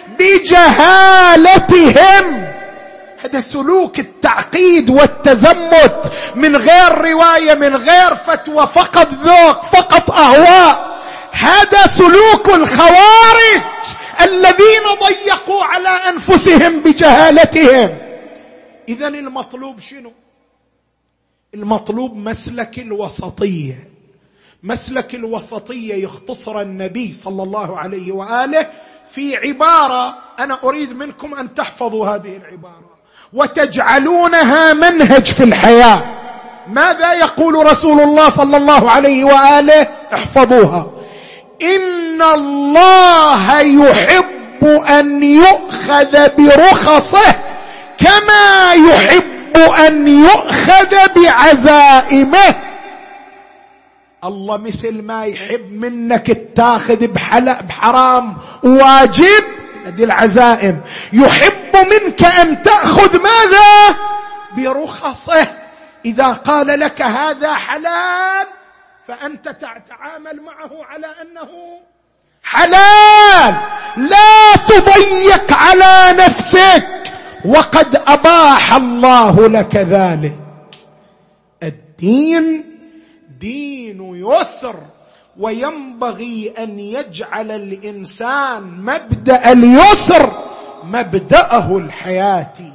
بجهالتهم. هذا سلوك التعقيد والتزمت من غير رواية، من غير فتوى، فقط ذوق، فقط أهواء. هذا سلوك الخوارج الذين ضيقوا على أنفسهم بجهالتهم. إذن المطلوب شنو؟ المطلوب مسلك الوسطية. مسلك الوسطية يختصر النبي صلى الله عليه وآله في عبارة، أنا أريد منكم أن تحفظوا هذه العبارة وتجعلونها منهج في الحياة. ماذا يقول رسول الله صلى الله عليه وآله؟ احفظوها: إن الله يحب أن يؤخذ برخصه كما يحب أن يؤخذ بعزائمه. الله مثل ما يحب منك تاخذ بحرام واجب، هذه العزائم، يحب منك أن تأخذ ماذا؟ برخصه. إذا قال لك هذا حلال فأنت تتعامل معه على أنه حلال، لا تضيق على نفسك، وقد أباح الله لك ذلك. الدين دين يسر، وينبغي أن يجعل الإنسان مبدأ اليسر مبدأه الحياتي.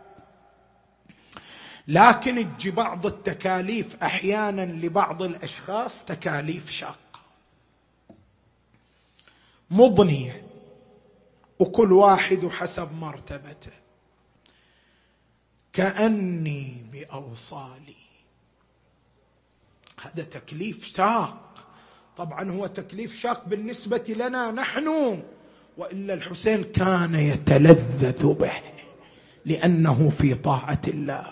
لكن تجي بعض التكاليف أحيانا لبعض الأشخاص تكاليف شاقة مضنية، وكل واحد حسب مرتبته. كأني بأوصالي، هذا تكليف شاق. طبعا هو تكليف شاق بالنسبة لنا نحن، وإلا الحسين كان يتلذذ به لأنه في طاعة الله.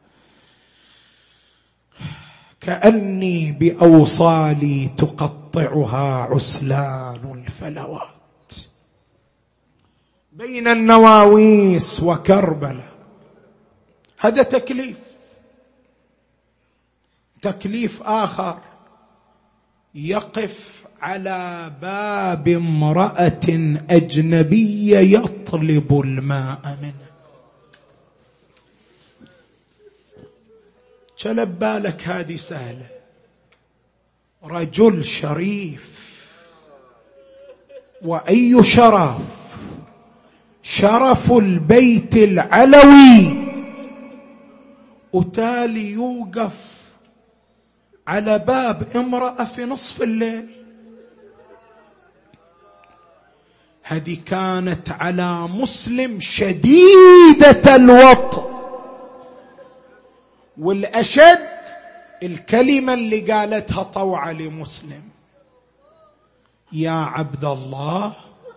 كأني بأوصالي تقطعها عسلان الفلوات بين النواويس وكربلاء. هذا تكليف. تكليف آخر، يقف على باب امرأة أجنبية يطلب الماء منه. شلب بالك هذه سهلة. رجل شريف، وأي شرف، شرف البيت العلوي، وتالي يوقف على باب امرأة في نصف الليل. هذه كانت على مسلم شديدة الوطء. والأشد الكلمة اللي قالتها طوعة لمسلم: يا عبد الله،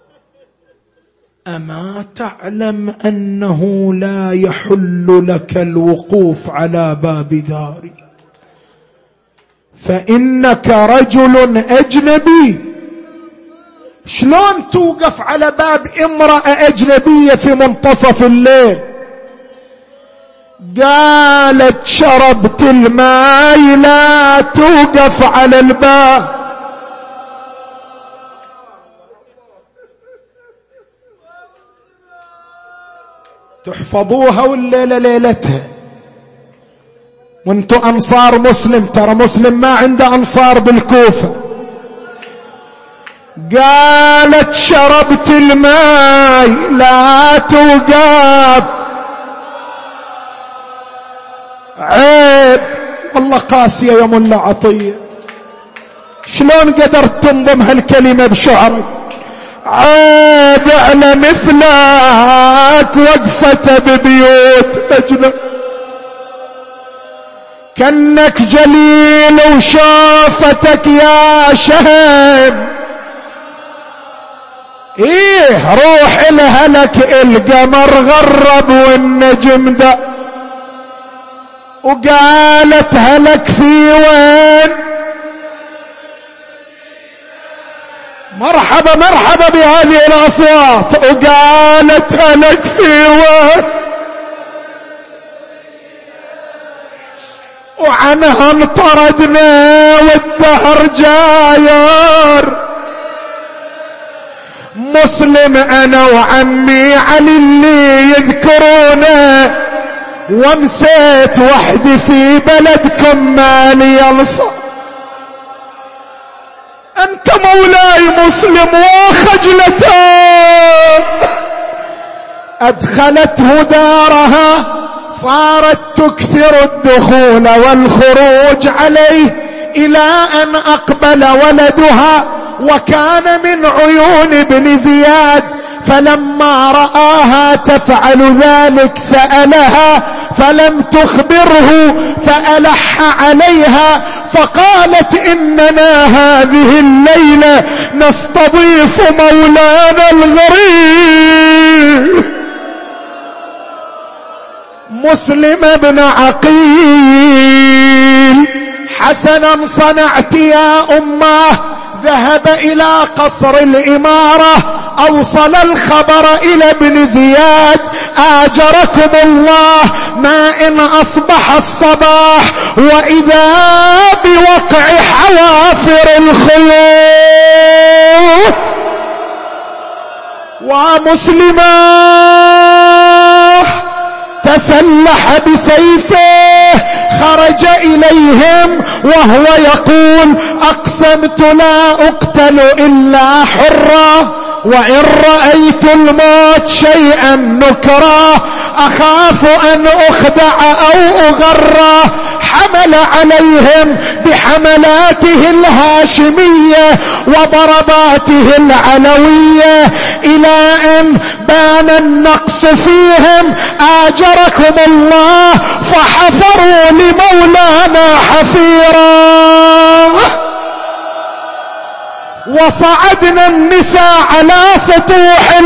أما تعلم أنه لا يحل لك الوقوف على باب داري، فإنك رجل أجنبي. شلون توقف على باب امرأة أجنبية في منتصف الليل؟ قالت: شربت الماء، لا توقف على الباب. تحفظوها والليلة ليلتها. وانتو أنصار مسلم، ترى مسلم ما عنده أنصار بالكوفة. قالت: شربت الماء، لا توقف. عيب والله قاسية يا ملا عطية، شلون قدرت تنظم هالكلمة بشعرك؟ عيب على مثلك وقفة ببيوت أجنب، كأنك جليل وشافتك يا شهم. ايه روح الهلك، القمر غرب والنجم ده. وقالت: هلك في وين؟ مرحبا مرحبا بهذه الأصوات. وقالت: هلك في وين؟ وعنها انطردنا والدهر جاير. مسلم أنا وعمي علي اللي يذكرونه، ومسيت وحدي في بلدكم مالي الصف. أنت مولاي مسلم وخجلته. أدخلته دارها، صارت تكثر الدخول والخروج عليه إلى أن أقبل ولدها، وكان من عيون ابن زياد. فلما رآها تفعل ذلك سألها فلم تخبره، فألح عليها فقالت: إننا هذه الليلة نستضيف مولانا الغريب. مسلم بن عقيل: حسنا صنعت يا أمه. ذهب إلى قصر الإمارة، أوصل الخبر إلى ابن زياد: آجركم الله، ما إن أصبح الصباح وإذا بوقع حوافر الخيول ومسلمة تسلح بسيفه، خرج إليهم وهو يقول: أقسمت لا أقتل إلا حرا، وإن رأيت الموت شيئا نكرا، أخاف أن أخدع أو أغرى. حمل عليهم بحملاته الهاشمية وضرباته العلوية إلى أن بان النقص فيهم. آجركم الله، فحفروا لمولانا حفيرا، وصعدنا النساء على سطوح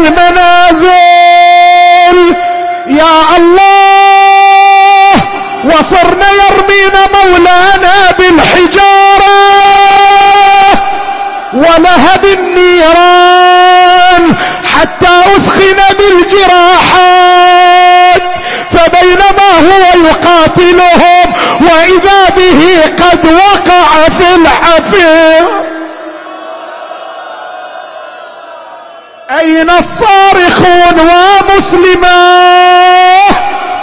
المنازل يا الله، وصرنا يرمين مولانا بالحجارة ولهب النيران حتى أسخن بالجراحات. فبينما هو يقاتلهم وإذا به قد وقع في الحفير. أين الصارخون ومسلماه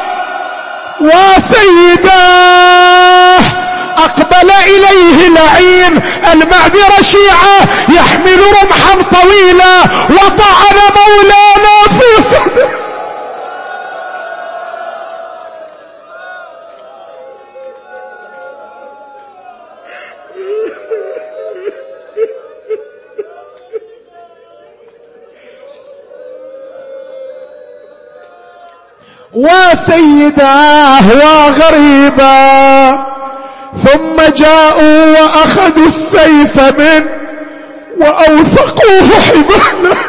وسيداه؟ أقبل إليه لعين، المعذرة شيعة، يحمل رمحا طويلا وطعن مولانا في صدره. وسيداه وغريبا، ثم جاءوا وأخذوا السيف منه وأوثقوه حباله.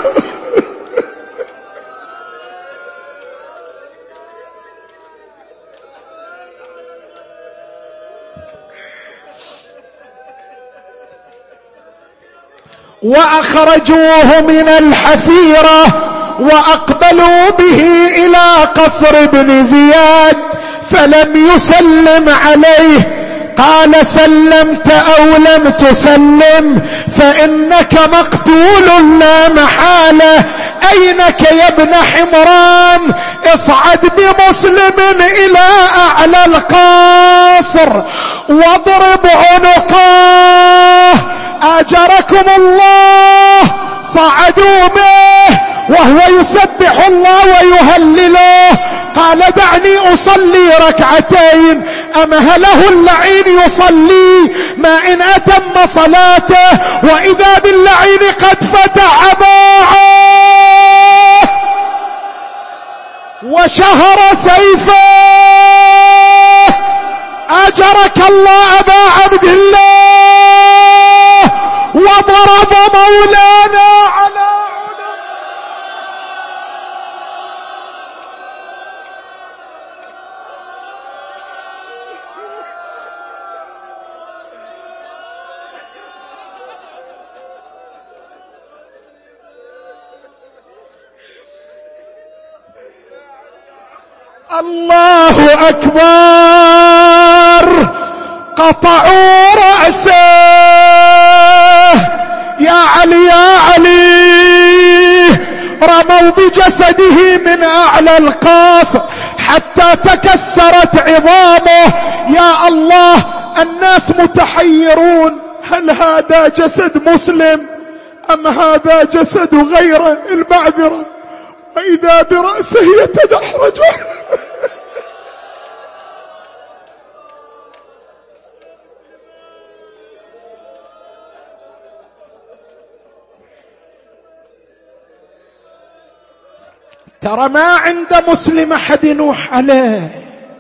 وأخرجوه من الحفيرة وأقبلوا به إلى قصر ابن زياد، فلم يسلم عليه. قال: سلمت أو لم تسلم فإنك مقتول لا محالة. أينك يا ابن حمران؟ اصعد بمسلم إلى أعلى القصر واضرب عنقه. آجركم الله. صعدوا به وهو يسبح الله ويهلله. قال: دعني أصلي ركعتين. أمهله اللعين يصلي، ما إن أتم صلاته وإذا باللعين قد فتح باعه وشهر سيفه. أجرك الله أبا عبد الله. وضرب مولانا على الله أكبر. قطعوا رأسه. يا علي يا علي. رموا بجسده من أعلى القصر حتى تكسرت عظامه. يا الله، الناس متحيرون، هل هذا جسد مسلم أم هذا جسد غيره؟ المعذرة. وإذا برأسه يتدحرج. ترى ما عند مسلم أحد ينوح عليه.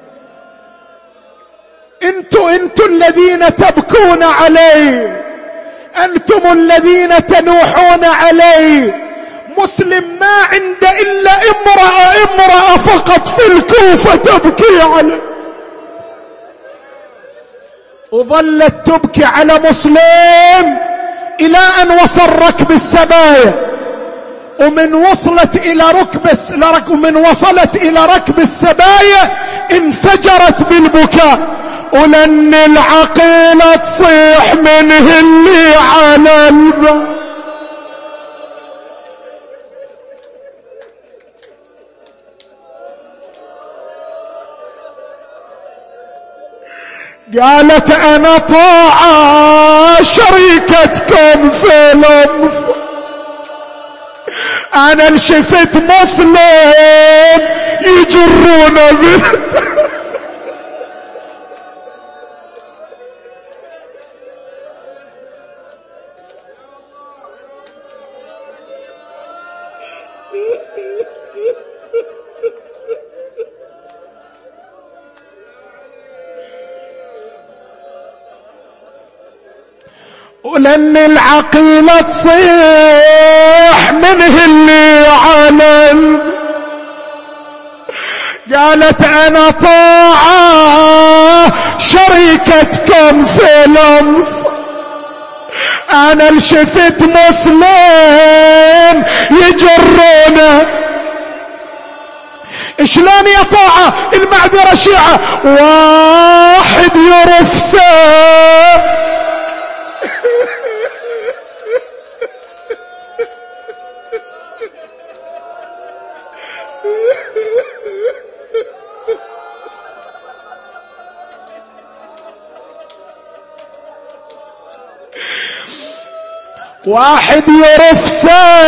انتم انتم الذين تبكون عليه، انتم الذين تنوحون عليه. مسلم ما عنده إلا امرأة امرأة فقط في الكوفة تبكي عليه، وظلت تبكي على مسلم إلى أن وصل ركب السبايا، ومن وصلت إلى ركب ومن وصلت إلى ركب السبايا انفجرت بالبكاء، ولن العقيلة تصيح منه اللي على الباب. قالت أنا طاعة شريكتكم في الأمس، أنا شفت مسلم يجرون بنت. ولن العقيلة تصيح منه اللي على ال... قالت أنا طاعة شريكتكم في الأمس، أنا شفت مسلم يجرونه. شلون يا طاعة؟ المعذرة شيعة، واحد يرفسه واحد يرفسه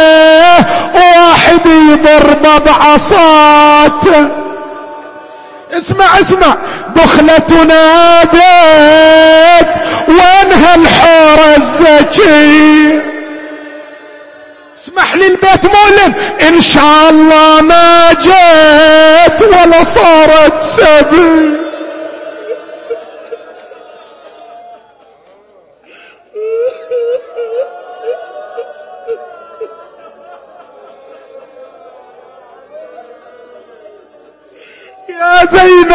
وواحد يضربه بعصاته. اسمع اسمع، دخلت ونادت وينها الحورة الزكي، اسمح لي البيت مؤلم، ان شاء الله ما جيت ولا صارت سبي. يا زينب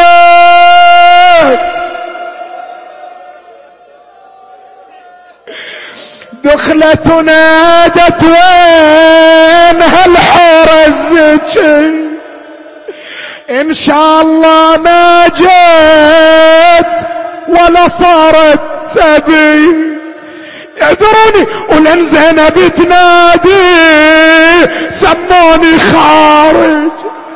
دخلت ونادت وين هالحورة الزكي، ان شاء الله ما جيت ولا صارت سبي. اعذروني، ولن زينب تنادي سموني خارج.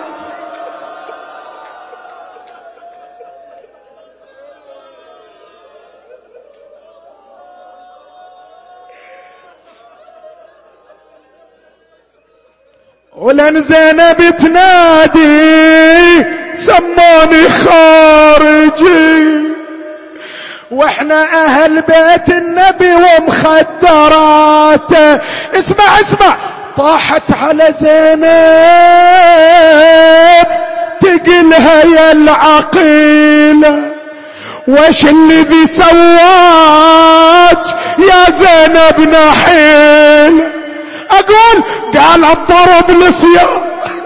ولن زينب تنادي سموني خارجي، واحنا اهل بيت النبي ومخدراته. اسمع اسمع، طاحت على زينب تقلها يا العقيلة، وش اللي في سواك يا زينب نحيل؟ اقول قال الضرب لسيا.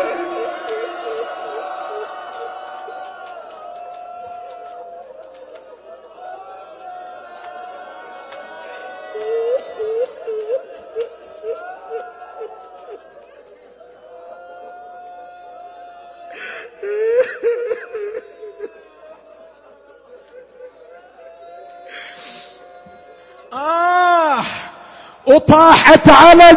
آه وطاحت على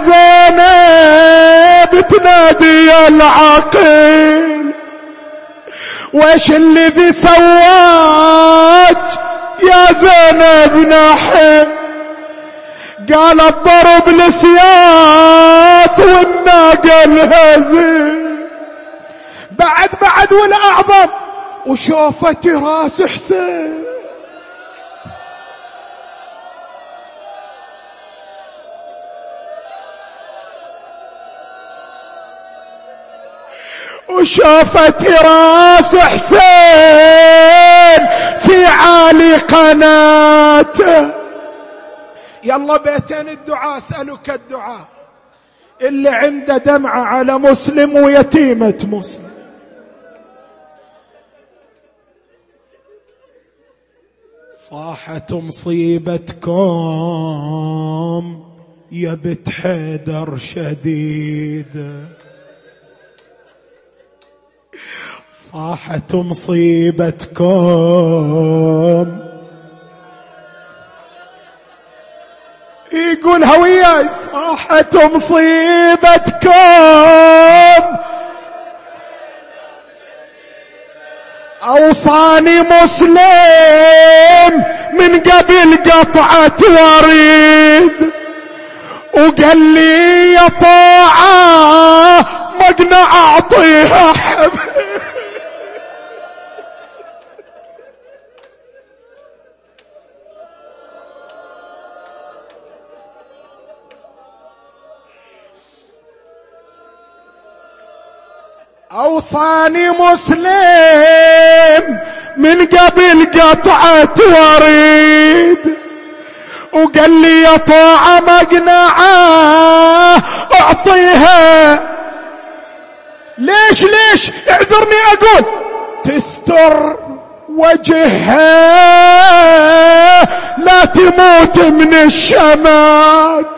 زينب تنادي يا العقيل، وش اللي ذي سواك يا زينب ناحم؟ قال الضرب لسيات والناقة الهزيل. بعد بعد والأعظم، وشوفتي راس حسين، وشافت راس حسين في عالي قناته. يلا بيتين الدعاء اسألك الدعاء. اللي عنده دمعة على مسلم ويتيمة مسلم. صاحت مصيبتكم يا بنت حيدر شديد، صاحت مصيبتكم. يقولها وياي، صاحت مصيبتكم أوصاني مسلم من قبل قطعة وريد، وقال لي يا طاعة مقنع أعطيها حبيب. أوصاني مسلم من قبل قطعة وريد، وقال لي يا طاعة مقنعة أعطيها. ليش ليش اعذرني أقول، تستر وجهها لا تموت من الشمات.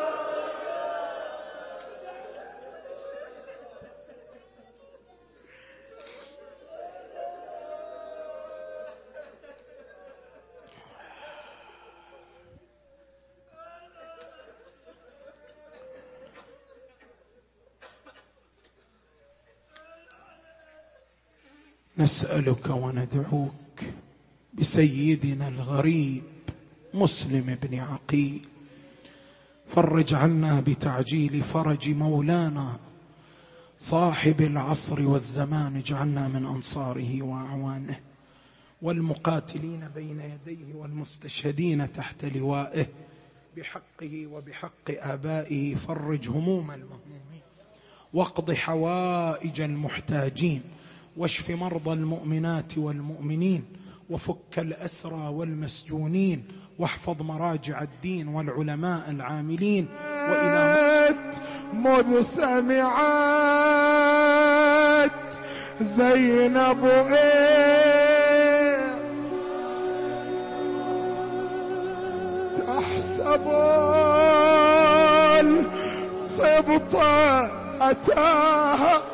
نسألك وندعوك بسيدنا الغريب مسلم بن عقيل، فرج عنا بتعجيل فرج مولانا صاحب العصر والزمان، اجعلنا من أنصاره وأعوانه والمقاتلين بين يديه والمستشهدين تحت لوائه، بحقه وبحق آبائه. فرج هموم المهمومين واقض حوائج المحتاجين، واشف مرضى المؤمنات والمؤمنين، وفك الأسرى والمسجونين، واحفظ مراجع الدين والعلماء العاملين. وإلى مذ سمعت زينب إيه تحسب الصبط أتاها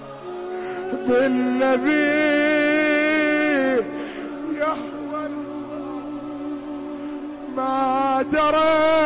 بالذي يهوى ما درى